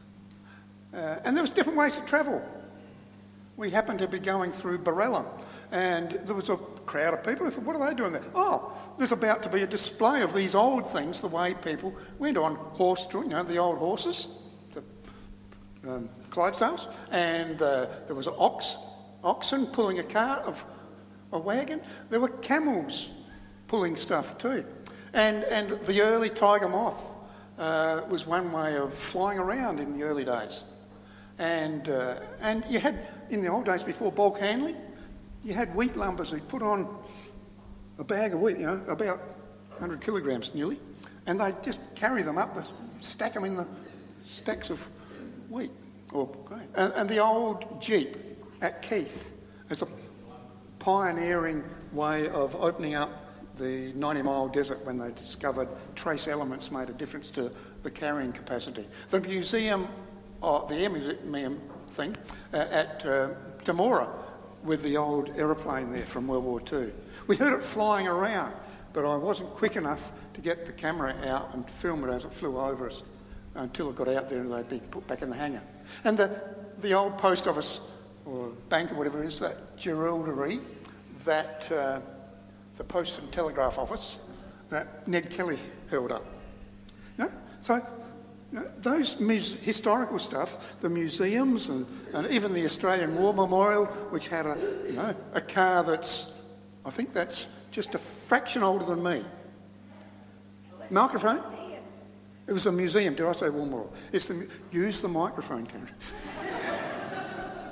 Uh, and there was different ways to travel. We happened to be going through Barella, and there was a crowd of people. I thought, what are they doing there? Oh, there's about to be a display of these old things, the way people went on horse, you know, the old horses, the um, Clydesdales, and uh, there was an ox, oxen pulling a cart of a wagon. There were camels pulling stuff too. And, and the early tiger moth uh, was one way of flying around in the early days. And, uh, and you had, in the old days before bulk handling, you had wheat lumbers who'd put on a bag of wheat, you know, about one hundred kilograms nearly, and they'd just carry them up, stack them in the stacks of wheat or grain. And, and the old Jeep at Keith as a pioneering way of opening up the ninety mile desert when they discovered trace elements made a difference to the carrying capacity. The museum, oh, the air museum thing uh, at uh, Temora with the old aeroplane there from World War Two. We heard it flying around, but I wasn't quick enough to get the camera out and film it as it flew over us until it got out there and they'd be put back in the hangar. And the, the old post office or bank or whatever it is, that Geraldary, that uh, the Post and Telegraph Office that Ned Kelly held up. You know? So you know, those muse- historical stuff, the museums and, and even the Australian War Memorial, which had a, you know, a car that's, I think that's just a fraction older than me. Well, microphone? It was a museum. Did I say War Memorial? It's the, use the microphone, Karen.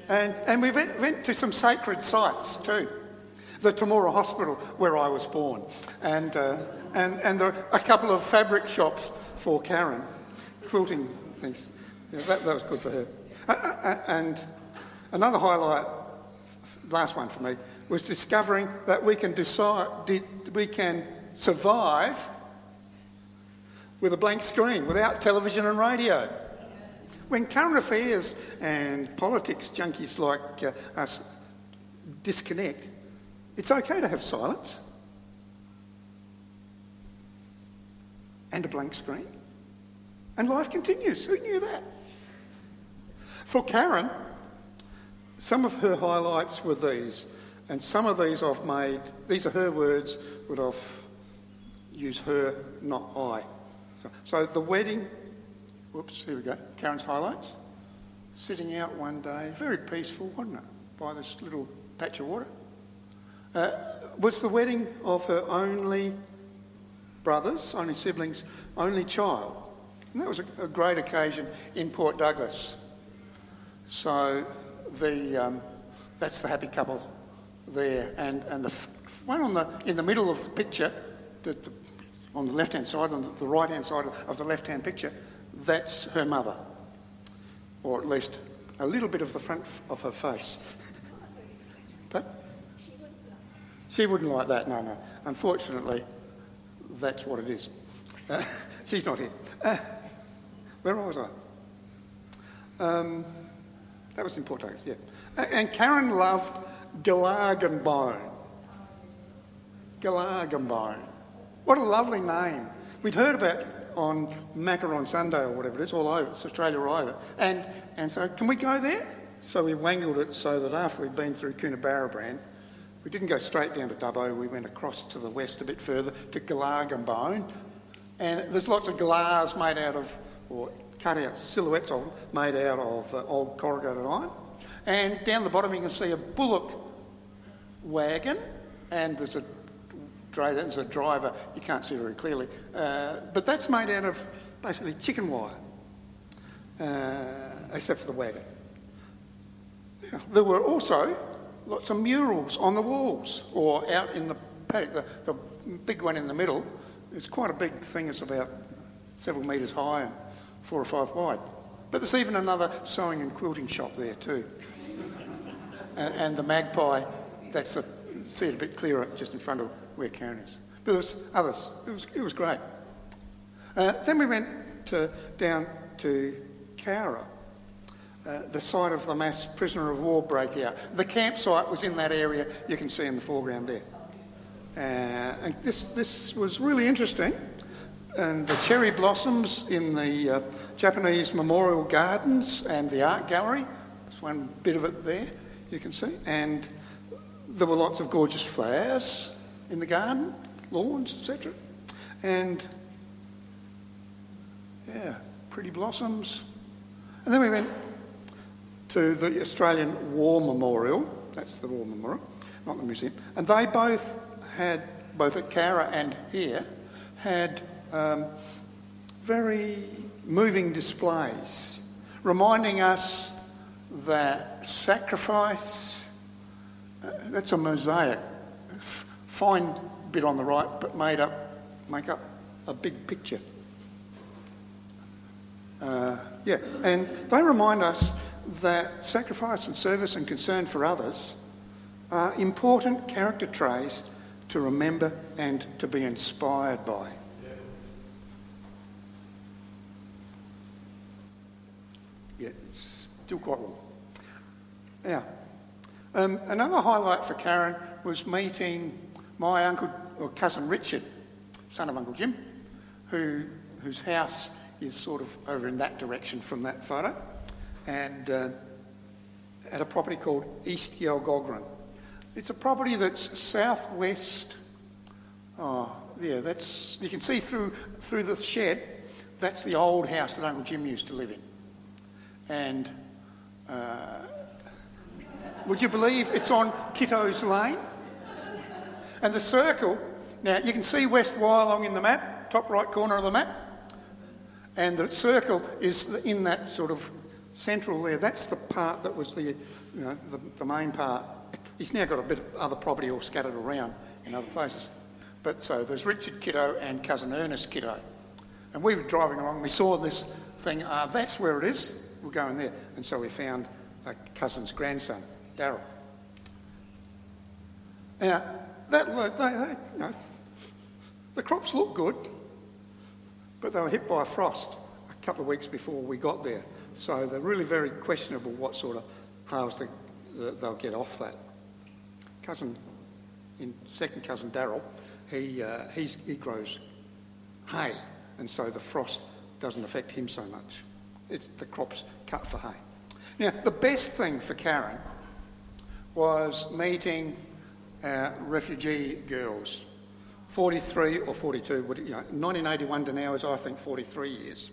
And, and we went, went to some sacred sites too. The Temora Hospital, where I was born, and, uh, and, and there, a couple of fabric shops for Karen, quilting things. Yeah, that, that was good for her. Uh, uh, and another highlight, last one for me, was discovering that we can decide, we can survive with a blank screen, without television and radio. When current affairs and politics junkies like uh, us disconnect, it's okay to have silence and a blank screen. And life continues. Who knew that? For Karen, some of her highlights were these, and some of these I've made, these are her words, but I've used her, not I. So, so the wedding, whoops, here we go, Karen's highlights. Sitting out one day, very peaceful, wasn't it, by this little patch of water. Uh, was the wedding of her only brothers, only siblings, only child. And that was a, a great occasion in Port Douglas. So the um, that's the happy couple there. And, and the f- one on the in the middle of the picture, the, the, on the left-hand side, on the, the right-hand side of, of the left-hand picture, that's her mother. Or at least a little bit of the front f- of her face. But she wouldn't like that, no, no. Unfortunately, that's what it is. Uh, she's not here. Uh, where was I? Um, that was in Port Douglas, yeah. Uh, and Karen loved Galarganbone. Galarganbone. What a lovely name. We'd heard about on Macaron Sunday or whatever it is, all over, it's Australia all over. And, and so, can we go there? So we wangled it so that after we'd been through Coonabarabran, we didn't go straight down to Dubbo, we went across to the west a bit further to Galarganbone. And there's lots of galars made out of, or cut out silhouettes of them, made out of uh, old corrugated iron. And down the bottom you can see a bullock wagon, and there's a, there's a driver, you can't see very clearly, uh, but that's made out of basically chicken wire, uh, except for the wagon. Now, there were also lots of murals on the walls, or out in the paddock. The, the big one in the middle, it's quite a big thing, it's about several metres high and four or five wide. But there's even another sewing and quilting shop there too. and, and the Magpie, that's the, see it a bit clearer just in front of where Karen is. But there was others, it was, it was great. Uh, then we went to, down to Cowra. Uh, the site of the mass prisoner of war breakout. The campsite was in that area you can see in the foreground there. Uh, and this, this was really interesting. And the cherry blossoms in the uh, Japanese Memorial Gardens and the art gallery, there's one bit of it there you can see. And there were lots of gorgeous flowers in the garden, lawns, et cetera. And, yeah, pretty blossoms. And then we went to the Australian War Memorial, that's the War Memorial, not the museum, and they both had, both at Cowra and here, had um, very moving displays, reminding us that sacrifice, uh, that's a mosaic, fine bit on the right, but made up, make up a big picture. Uh, yeah, and they remind us that sacrifice and service and concern for others are important character traits to remember and to be inspired by. Yeah, it's still quite warm. Yeah. Um, another highlight for Karen was meeting my uncle or cousin Richard, son of Uncle Jim, who whose house is sort of over in that direction from that photo, and uh, at a property called East Yalgogran. It's a property that's southwest. Oh, yeah, that's you can see through through the shed. That's the old house that Uncle Jim used to live in. And uh, would you believe it's on Kitto's Lane? And the circle. Now you can see West Wyalong in the map, top right corner of the map. And the circle is in that sort of central there, that's the part that was the, you know, the, the main part. He's now got a bit of other property all scattered around in other places. But so there's Richard Kitto and cousin Ernest Kitto. And we were driving along, we saw this thing, uh, that's where it is, we're going there. And so we found a cousin's grandson, Darryl. Now, that, they, they, you know, the crops looked good, but they were hit by a frost a couple of weeks before we got there. So they're really very questionable what sort of harvest they, they'll get off that. Cousin, in second cousin Darryl, he, uh, he's, he grows hay, and so the frost doesn't affect him so much. It's, the crop's cut for hay. Now, the best thing for Karen was meeting uh, refugee girls, forty-three or forty-two, you know, nineteen eighty-one to now is, I think, forty-three years.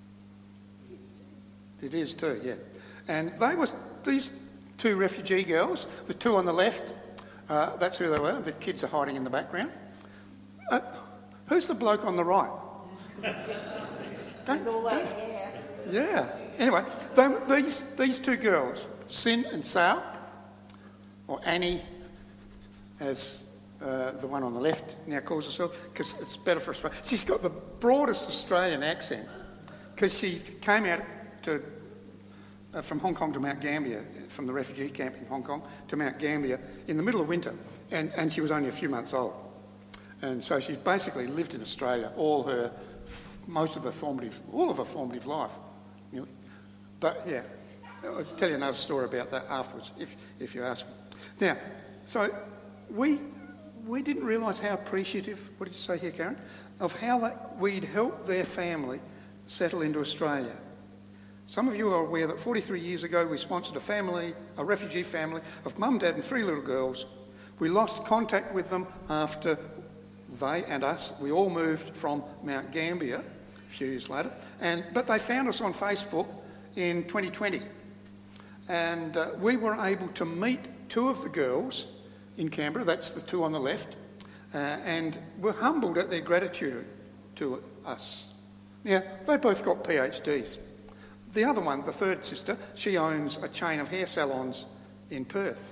It is too, yeah. And they were, these two refugee girls, the two on the left, uh, that's who they were, the kids are hiding in the background. Uh, who's the bloke on the right? don't, all that don't, hair. Yeah. Anyway, they, these, these two girls, Sin and Sal, or Annie, as uh, the one on the left now calls herself, because it's better for Australia. She's got the broadest Australian accent, because she came out to, uh, from Hong Kong to Mount Gambier, from the refugee camp in Hong Kong to Mount Gambier in the middle of winter, and, and she was only a few months old. And so she's basically lived in Australia all her, most of her formative, all of her formative life, nearly. But yeah, I'll tell you another story about that afterwards, if, if you ask me. Now, so we we didn't realise how appreciative, what did you say here, Karen, of how that we'd helped their family settle into Australia. Some of you are aware that forty-three years ago we sponsored a family, a refugee family of mum, dad and three little girls. We lost contact with them after they and us, we all moved from Mount Gambier a few years later, and but they found us on Facebook in twenty twenty. And uh, we were able to meet two of the girls in Canberra, that's the two on the left, uh, and were humbled at their gratitude to us. Now, they both got PhDs. The other one, the third sister, she owns a chain of hair salons in Perth.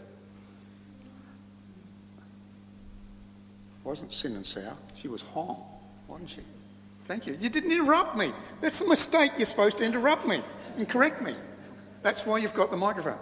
Wasn't Sin and Sal, she was Hong, wasn't she? Thank you. You didn't interrupt me. That's the mistake. You're supposed to interrupt me and correct me. That's why you've got the microphone.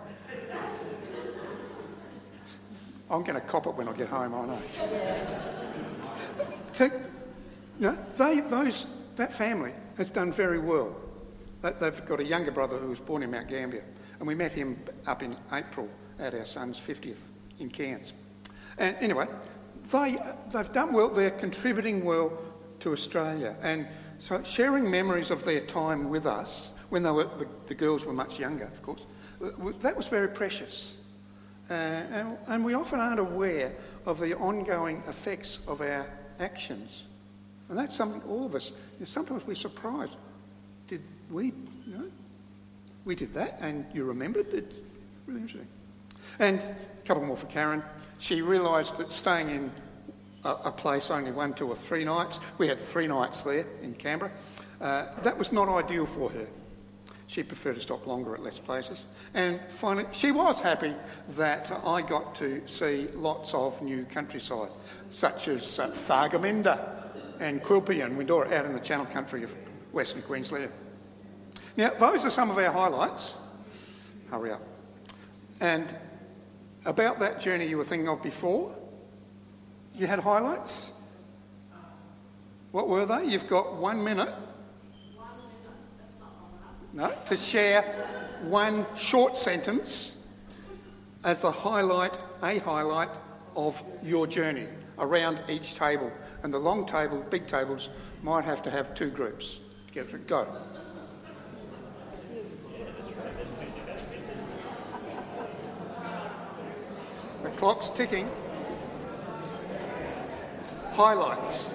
I'm going to cop it when I get home, I know. So, you know, they, those, that family has done very well. They've got a younger brother who was born in Mount Gambier, and we met him up in April at our son's fiftieth in Cairns. And anyway, they, they've done well. They're contributing well to Australia. And so sharing memories of their time with us, when they were, the, the girls were much younger, of course, that was very precious. Uh, and, and we often aren't aware of the ongoing effects of our actions. And that's something all of us, sometimes we're surprised. Did we, you know, we did that and you remembered? It's really interesting. And a couple more for Karen. She realised that staying in a, a place only one, two or three nights, we had three nights there in Canberra, uh, that was not ideal for her. She preferred to stop longer at less places. And finally, she was happy that I got to see lots of new countryside, such as uh, Thargomindah and Quilpie and Windora out in the Channel Country of Western Queensland. Now, those are some of our highlights. Hurry up. And about that journey you were thinking of before, you had highlights? What were they? You've got one minute. No, to share one short sentence as a highlight, a highlight of your journey around each table. And the long table, big tables, might have to have two groups to get through. Go. The clock's ticking. Highlights.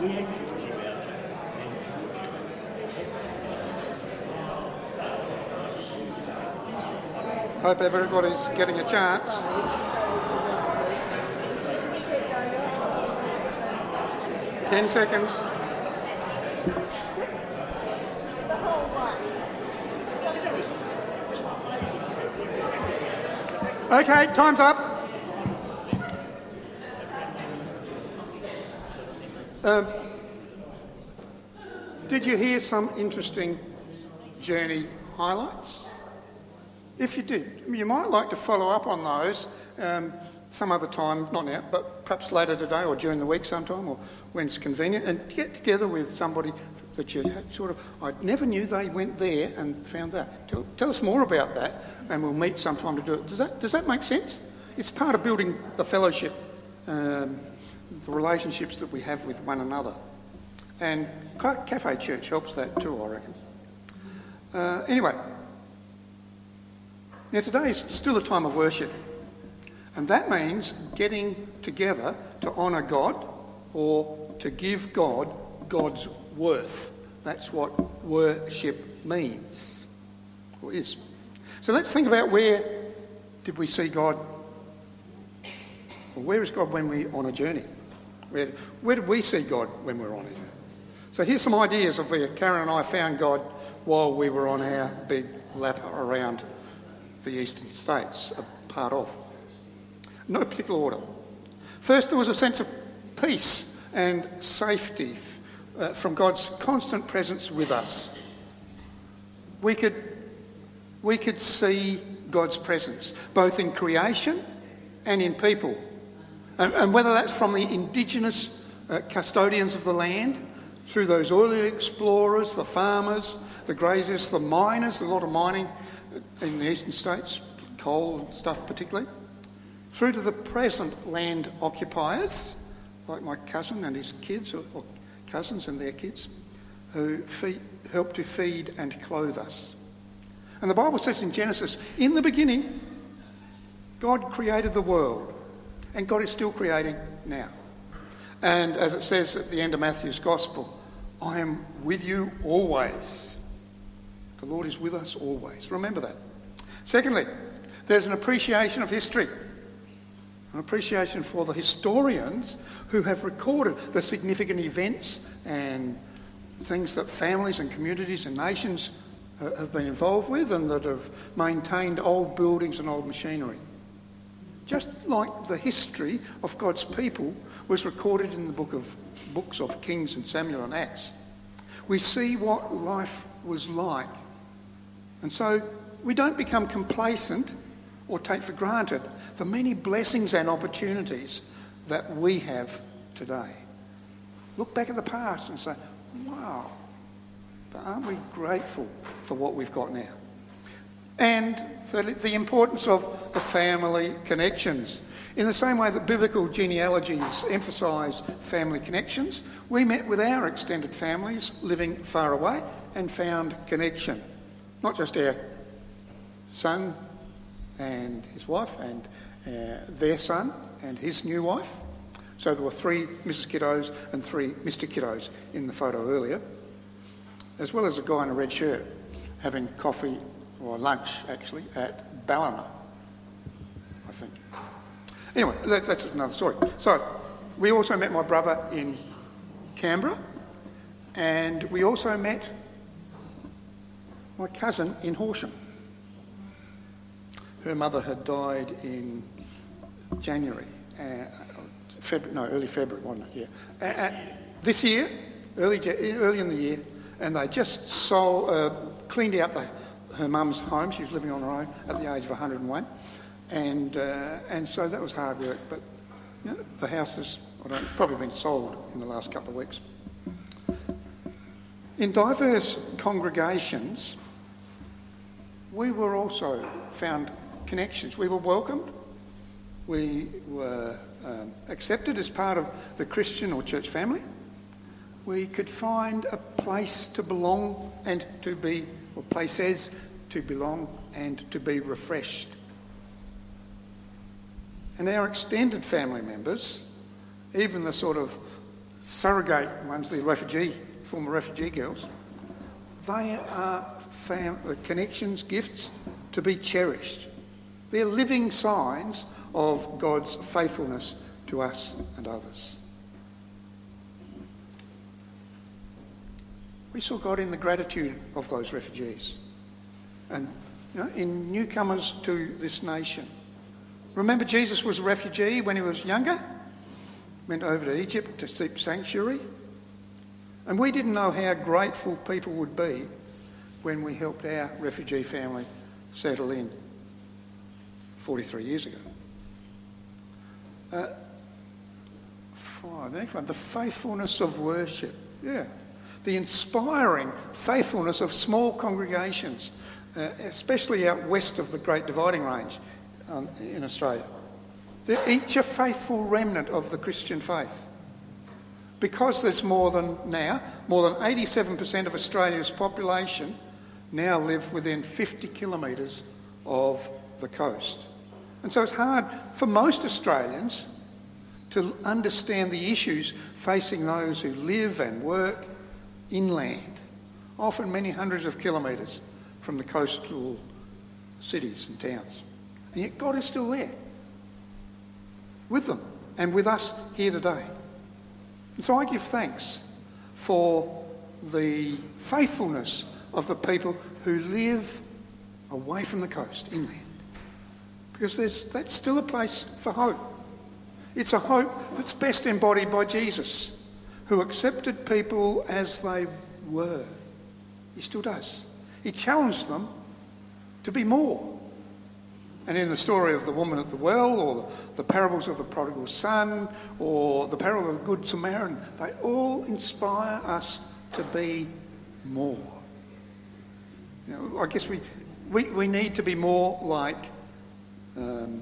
Hope everybody's getting a chance. Ten seconds. Okay, time's up. Um, did you hear some interesting journey highlights? If you did, you might like to follow up on those um, some other time, not now, but perhaps later today or during the week sometime or when it's convenient, and get together with somebody that you had sort of, I never knew they went there and found that. Tell, tell us more about that and we'll meet sometime to do it. Does that, does that make sense? It's part of building the fellowship, um, the relationships that we have with one another. And Cafe Church helps that too, I reckon. Uh, anyway, now today is still a time of worship. And that means getting together to honour God or to give God God's worth. That's what worship means, or is. So let's think about where did we see God, or where is God when we're on a journey? Where, where did we see God when we're on a journey? So here's some ideas of where Karen and I found God while we were on our big lap around the eastern states, a part of. No particular order. First, there was a sense of peace and safety uh, from God's constant presence with us. We could, we could see God's presence, both in creation and in people. And, and whether that's from the indigenous uh, custodians of the land, through those early explorers, the farmers, the graziers, the miners, a lot of mining in the eastern states, coal and stuff particularly, through to the present land occupiers, like my cousin and his kids, or, or cousins and their kids, who feed, help to feed and clothe us. And the Bible says in Genesis, in the beginning, God created the world, and God is still creating now. And as it says at the end of Matthew's Gospel, I am with you always. The Lord is with us always. Remember that. Secondly, there's an appreciation of history. An appreciation for the historians who have recorded the significant events and things that families and communities and nations uh, have been involved with, and that have maintained old buildings and old machinery. Just like the history of God's people was recorded in the book of books of Kings and Samuel and Acts. We see what life was like. And so we don't become complacent or take for granted the many blessings and opportunities that we have today. Look back at the past and say, wow, but aren't we grateful for what we've got now? And the, the importance of the family connections. In the same way that biblical genealogies emphasise family connections, we met with our extended families living far away and found connection. Not just our son and his wife and uh, their son and his new wife. So there were three Missus Kiddos and three Mister Kiddos in the photo earlier, as well as a guy in a red shirt having coffee, or lunch actually, at Ballina, I think. Anyway, that, that's another story. So we also met my brother in Canberra, and we also met my cousin in Horsham. Her mother had died in January, uh, February, no, early February, wasn't it? Yeah. Uh, uh, this year, early, early in the year, and they just sold, uh, cleaned out the, her mum's home. She was living on her own at the age of one hundred and one, and uh, and so that was hard work. But you know, the house has, I don't know, it's probably been sold in the last couple of weeks. In diverse congregations, we were also found connections. We were welcomed. We were um, accepted as part of the Christian or church family. We could find a place to belong and to be, or places to belong and to be refreshed. And our extended family members, even the sort of surrogate ones, the refugee, former refugee girls, they are fam- connections, gifts to be cherished. They're living signs of God's faithfulness to us and others. We saw God in the gratitude of those refugees and, you know, in newcomers to this nation. Remember, Jesus was a refugee when he was younger, went over to Egypt to seek sanctuary, and we didn't know how grateful people would be when we helped our refugee family settle in forty-three years ago. Uh, five, the next one, the faithfulness of worship. Yeah. The inspiring faithfulness of small congregations, uh, especially out west of the Great Dividing Range um, in Australia. They're each a faithful remnant of the Christian faith. Because there's more than now, more than eighty-seven percent of Australia's population now live within fifty kilometres of the coast. And so it's hard for most Australians to understand the issues facing those who live and work inland, often many hundreds of kilometres from the coastal cities and towns. And yet God is still there, with them and with us here today. And so I give thanks for the faithfulness of the people who live away from the coast, inland, because there's, that's still a place for hope. It's a hope that's best embodied by Jesus, who accepted people as they were. He still does. He challenged them to be more. And in the story of the woman at the well, or the, the parables of the prodigal son, or the parable of the Good Samaritan, they all inspire us to be more. You know, I guess we, we, we need to be more like, um,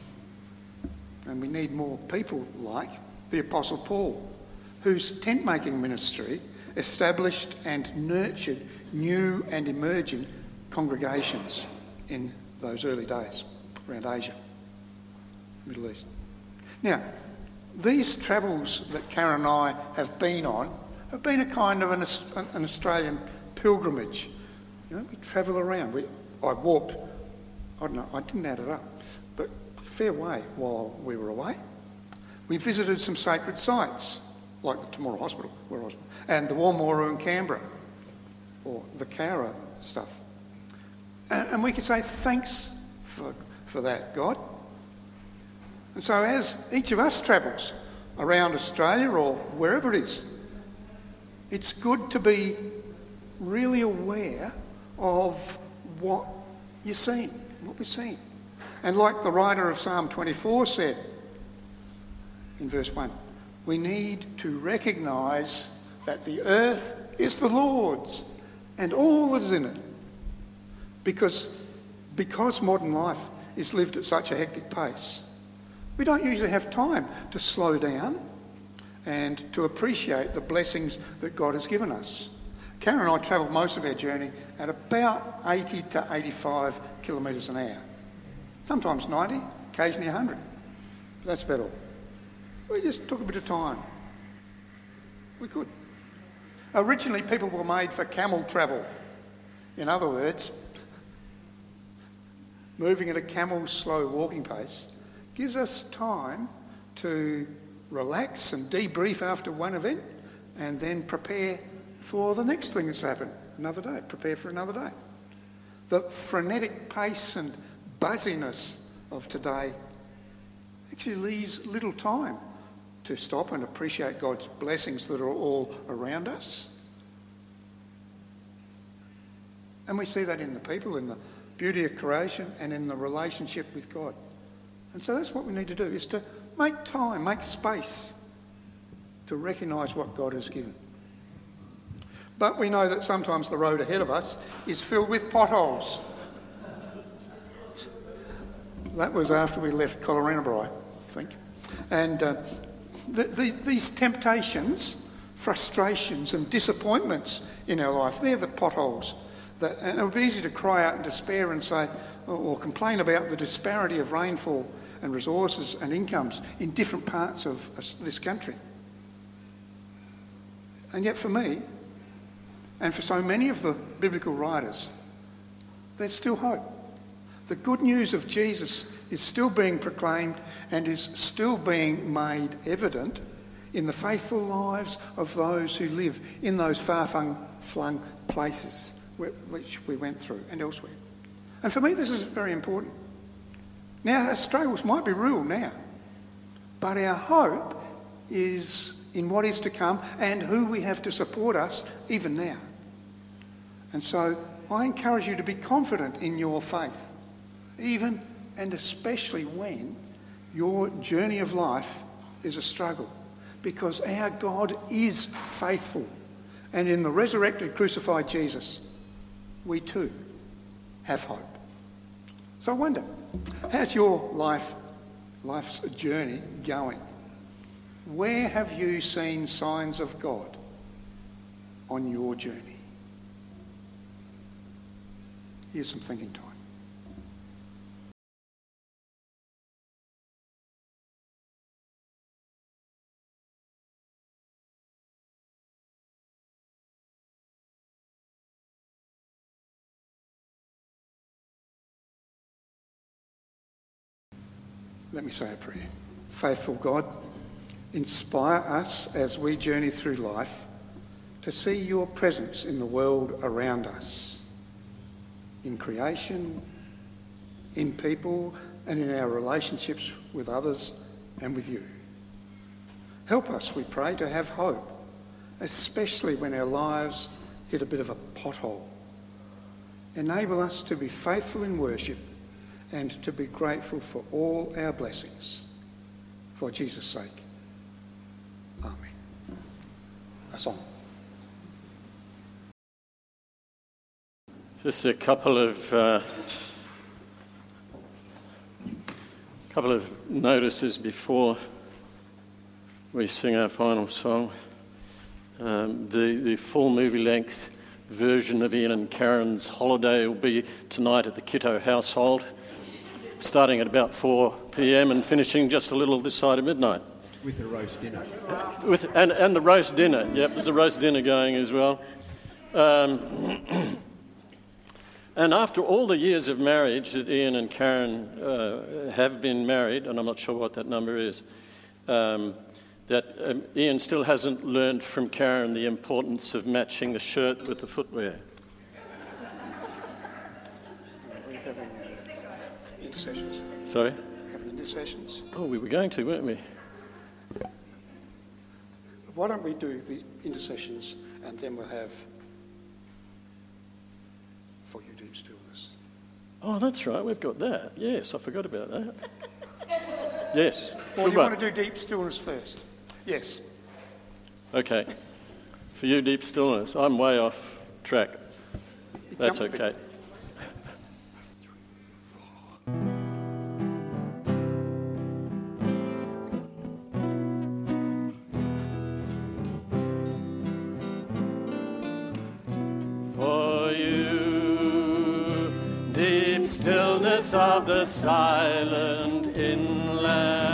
and we need more people like the Apostle Paul, whose tent-making ministry established and nurtured new and emerging congregations in those early days around Asia, Middle East. Now, these travels that Karen and I have been on have been a kind of an, an Australian pilgrimage. You know, we travel around. We, I walked, I don't know, I didn't add it up, but a fair way while we were away. We visited some sacred sites, like the Temora Hospital, where I was, and the Walmora in Canberra, or the Cowra stuff. And, and we could say thanks for, for that, God. And so as each of us travels around Australia or wherever it is, it's good to be really aware of what you're seeing, what we're seeing. And like the writer of Psalm twenty-four said in verse one, we need to recognise that the earth is the Lord's and all that is in it. Because, because modern life is lived at such a hectic pace, we don't usually have time to slow down and to appreciate the blessings that God has given us. Karen and I travelled most of our journey at about eighty to eighty-five kilometres an hour. Sometimes ninety, occasionally one hundred. But that's about all. We just took a bit of time. We could. Originally, people were made for camel travel. In other words, moving at a camel's slow walking pace gives us time to relax and debrief after one event and then prepare for the next thing that's happened another day, prepare for another day. The frenetic pace and buzziness of today actually leaves little time to stop and appreciate God's blessings that are all around us. And we see that in the people, in the beauty of creation and in the relationship with God. And so that's what we need to do, is to make time, make space to recognise what God has given. But we know that sometimes the road ahead of us is filled with potholes. That was after we left Collarenebri, I think. And uh, the, the, these temptations, frustrations and disappointments in our life, they're the potholes. That, and it would be easy to cry out in despair and say, or, or complain about the disparity of rainfall and resources and incomes in different parts of this country. And yet for me, and for so many of the biblical writers, there's still hope. The good news of Jesus is still being proclaimed and is still being made evident in the faithful lives of those who live in those far-flung places which we went through and elsewhere. And for me, this is very important. Now, our struggles might be real now, but our hope is in what is to come and who we have to support us even now. And so I encourage you to be confident in your faith, even and especially when your journey of life is a struggle, because our God is faithful. And in the resurrected, crucified Jesus, we too have hope. So I wonder, how's your life, life's journey going? Where have you seen signs of God on your journey? Here's some thinking time. Let me say a prayer. Faithful God, inspire us as we journey through life to see your presence in the world around us, in creation, in people, and in our relationships with others and with you. Help us, we pray, to have hope, especially when our lives hit a bit of a pothole. Enable us to be faithful in worship and to be grateful for all our blessings. For Jesus' sake. Amen. A song. Just a couple of uh, couple of notices before we sing our final song. Um, the the full movie length version of Ian and Karen's Holiday will be tonight at the Kitto household, starting at about four p.m. and finishing just a little this side of midnight. With the roast dinner. With and, and the roast dinner. Yep, there's a roast dinner going as well. Um, and after all the years of marriage that Ian and Karen uh, have been married, and I'm not sure what that number is, um, that um, Ian still hasn't learned from Karen the importance of matching the shirt with the footwear. We're having uh, intercessions. Sorry? We're having intercessions. Oh, we were going to, weren't we? Why don't we do the intercessions and then we'll have For You Deep Stillness. Oh, that's right, we've got that. Yes, I forgot about that. Yes. Or do you want to do Deep Stillness first? Yes. Okay. For You Deep Stillness. I'm way off track. That's okay. Of the silent inland,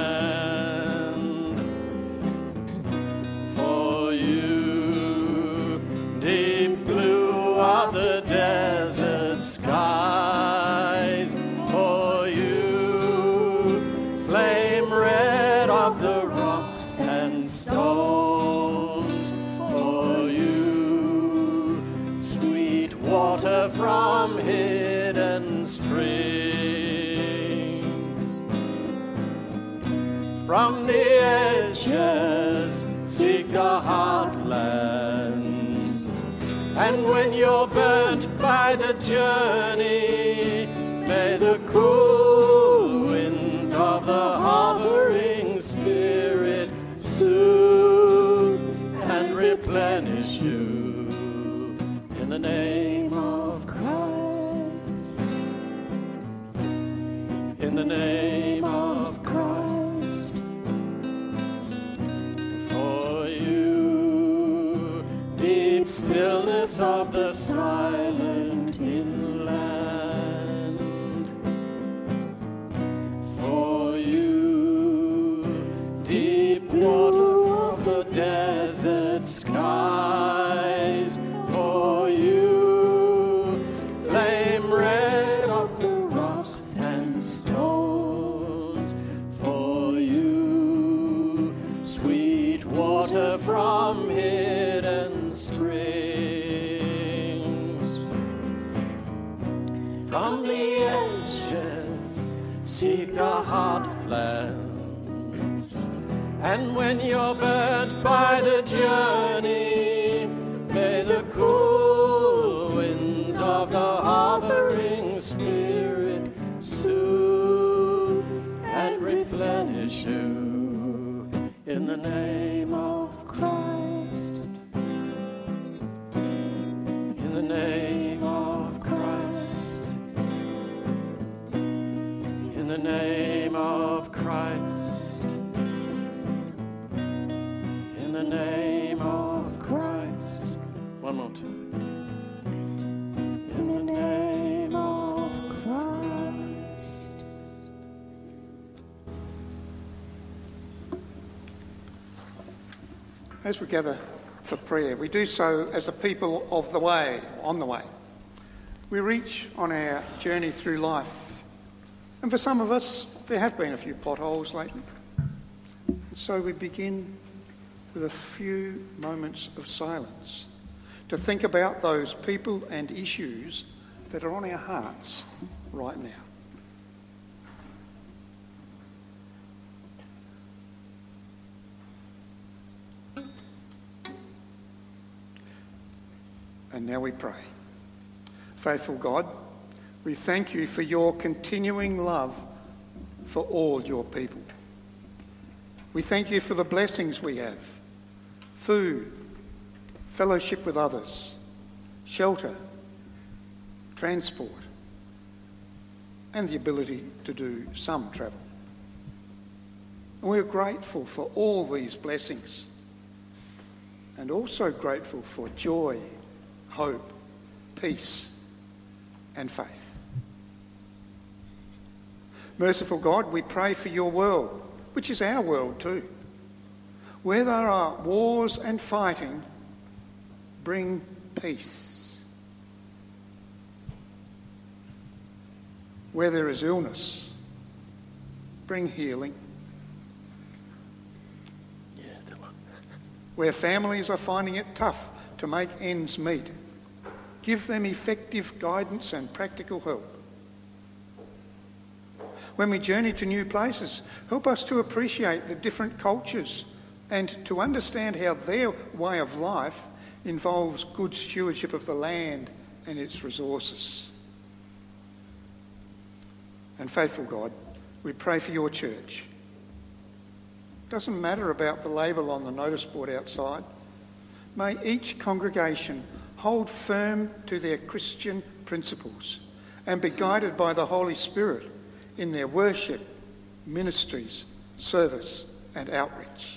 for you, deep blue of the desert skies, for you, flame red of the rocks and stones, for you, sweet water from hidden springs. From the edges, seek the heartlands. And when you're burnt by the journey, may the cool winds of the harboring spirit soothe and replenish you in the name of Christ. In the name of Christ. Stillness of the silent inland, for you, deep water of the desert skies for you, flame red of the rocks and stones for you, sweet water from hidden springs. From the edges seek the heartlands, and when you're burnt by the journey, may the cool winds of the harboring spirit soothe and replenish you in the name of Christ. In the name of Christ. In the name of Christ. In the name of Christ. One more time. In the name of Christ. As we gather for prayer, we do so as a people of the way, on the way. We reach on our journey through life, and for some of us, there have been a few potholes lately. And so we begin with a few moments of silence to think about those people and issues that are on our hearts right now. And now we pray. Faithful God, we thank you for your continuing love for all your people. We thank you for the blessings we have: food, fellowship with others, shelter, transport, and the ability to do some travel. And we're grateful for all these blessings, and also grateful for joy, hope, peace, and faith. Merciful God, we pray for your world, which is our world too. Where there are wars and fighting, bring peace. Where there is illness, bring healing. Yeah, that one. Where families are finding it tough to make ends meet, give them effective guidance and practical help. When we journey to new places, help us to appreciate the different cultures and to understand how their way of life involves good stewardship of the land and its resources. And faithful God, we pray for your church. It doesn't matter about the label on the notice board outside. May each congregation hold firm to their Christian principles and be guided by the Holy Spirit in their worship, ministries, service, and outreach.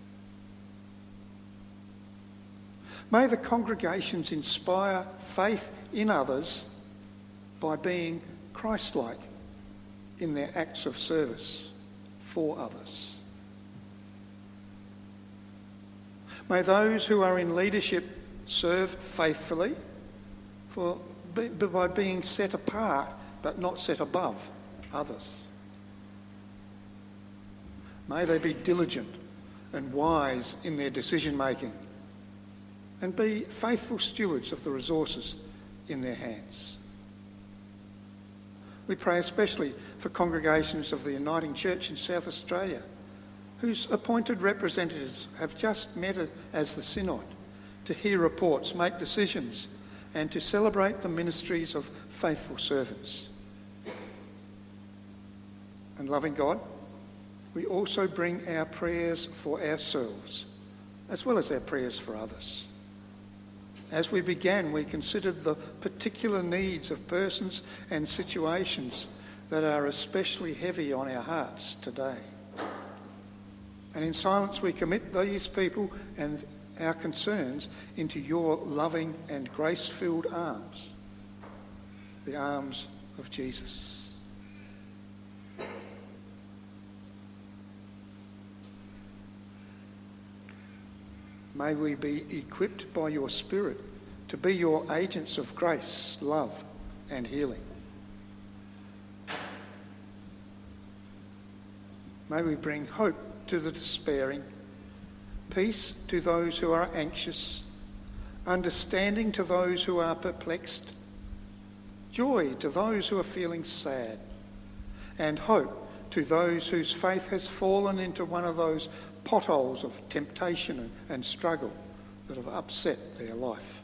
May the congregations inspire faith in others by being Christ-like in their acts of service for others. May those who are in leadership serve faithfully for, by being set apart but not set above others. May they be diligent and wise in their decision making and be faithful stewards of the resources in their hands. We pray especially for congregations of the Uniting Church in South Australia, whose appointed representatives have just met as the Synod to hear reports, make decisions, and to celebrate the ministries of faithful servants. And loving God, we also bring our prayers for ourselves, as well as our prayers for others. As we began, we considered the particular needs of persons and situations that are especially heavy on our hearts today. And in silence we commit these people and our concerns into your loving and grace-filled arms, the arms of Jesus. may we be equipped by your Spirit to be your agents of grace, love and healing. May we bring hope to the despairing, peace to those who are anxious, understanding to those who are perplexed, joy to those who are feeling sad, and hope to those whose faith has fallen into one of those potholes of temptation and struggle that have upset their life.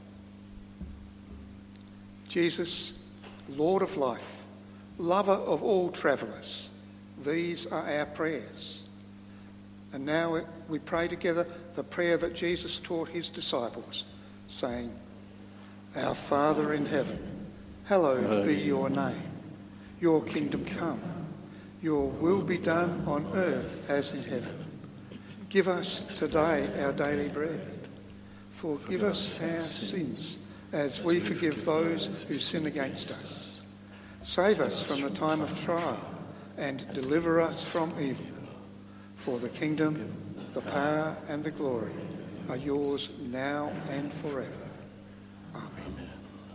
Jesus, Lord of life, lover of all travellers, these are our prayers. And now we pray together the prayer that Jesus taught his disciples, saying, Our Father in heaven, hallowed be your name. Your kingdom come. Your will be done on earth as in heaven. Give us today our daily bread. Forgive us our sins as we forgive those who sin against us. Save us from the time of trial and deliver us from evil. For the kingdom, the power and the glory are yours now and forever. Amen.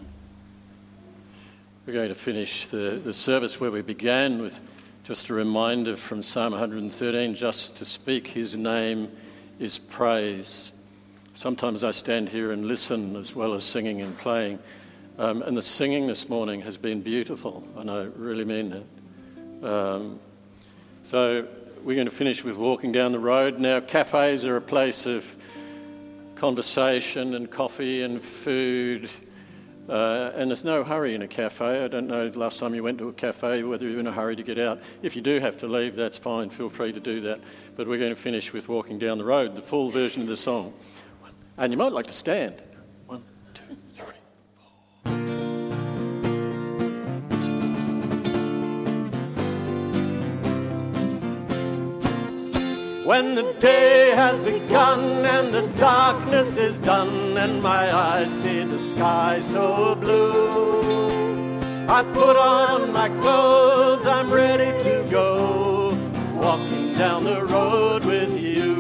We're going to finish the, the service where we began with just a reminder from Psalm one hundred thirteen, just to speak his name is praise. Sometimes I stand here and listen as well as singing and playing. Um, and the singing this morning has been beautiful, and I really mean it. Um, so we're going to finish with walking down the road. Now, cafes are a place of conversation and coffee and food. Uh, and there's no hurry in a cafe. I don't know the last time you went to a cafe whether you're in a hurry to get out. If you do have to leave, that's fine. Feel free to do that. But we're going to finish with walking down the road, the full version of the song. And you might like to stand. One, two, three, four. When the day has begun and the darkness is done and my eyes see the sky so blue, I put on my clothes, I'm ready to go, walking down the road with you.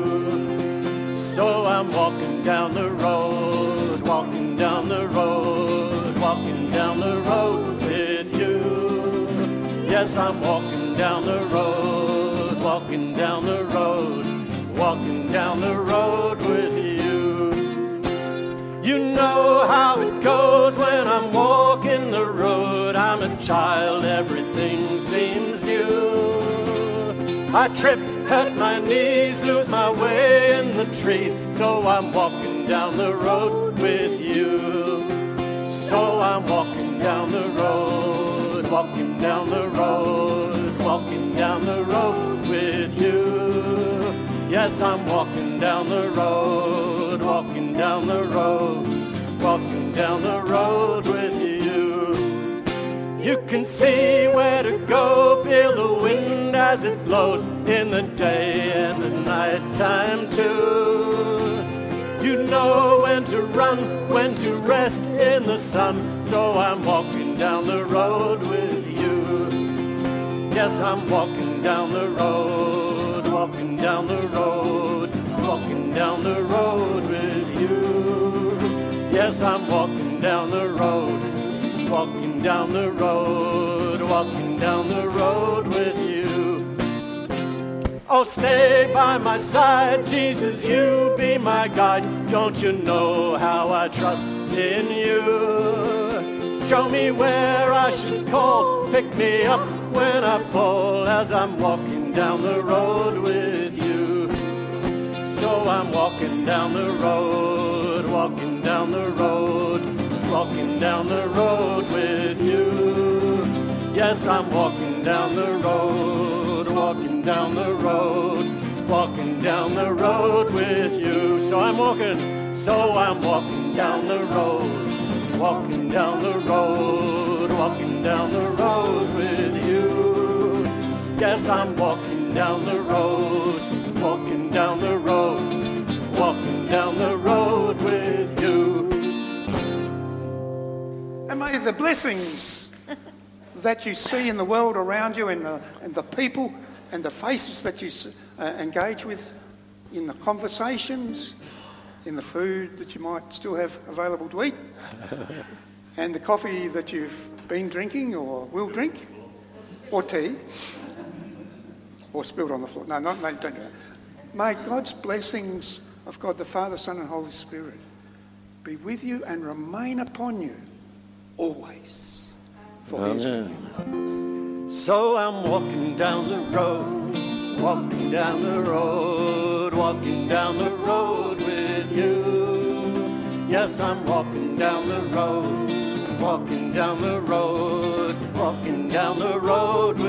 So I'm walking down the road, walking down the road, walking down the road with you. Yes, I'm walking down the road, walking down the road, walking down the road with you. You know how it goes when I'm walking the road. I'm a child, everything seems new. I trip, hurt my knees, lose my way in the trees. So I'm walking down the road with you. So I'm walking down the road, walking down the road, walking down the road with you. Yes, I'm walking down the road, walking down the road, walking down the road with you. You can see where to go, feel the wind as it blows in the day and the night time too. You know when to run, when to rest in the sun. So I'm walking down the road with you. Yes, I'm walking down the road, walking down the road, walking down the road with you. Yes, I'm walking down the road, walking down the road, walking down the road with you. Oh, stay by my side, Jesus, you be my guide. Don't you know how I trust in you? Show me where I should call, pick me up when I fall, as I'm walking down the road with you. So I'm walking down the road, walking down the road, walking down the road with you. Yes, I'm walking down the road, walking down the road, walking down the road with you. So I'm walking, so I'm walking down the road, walking down the road, walking down the road with you. Yes, I'm walking down the road, walking down the road, walking down the road with you. And may the blessings that you see in the world around you and the, and the people and the faces that you uh, engage with in the conversations in the food that you might still have available to eat, and the coffee that you've been drinking or will drink, or tea, or spilled on the floor. No, not, no, don't do that. May God's blessings of God the Father, Son and Holy Spirit be with you and remain upon you always. For He is with you. So I'm walking down the road, walking down the road, walking down the road with you. Yes, I'm walking down the road, walking down the road, walking down the road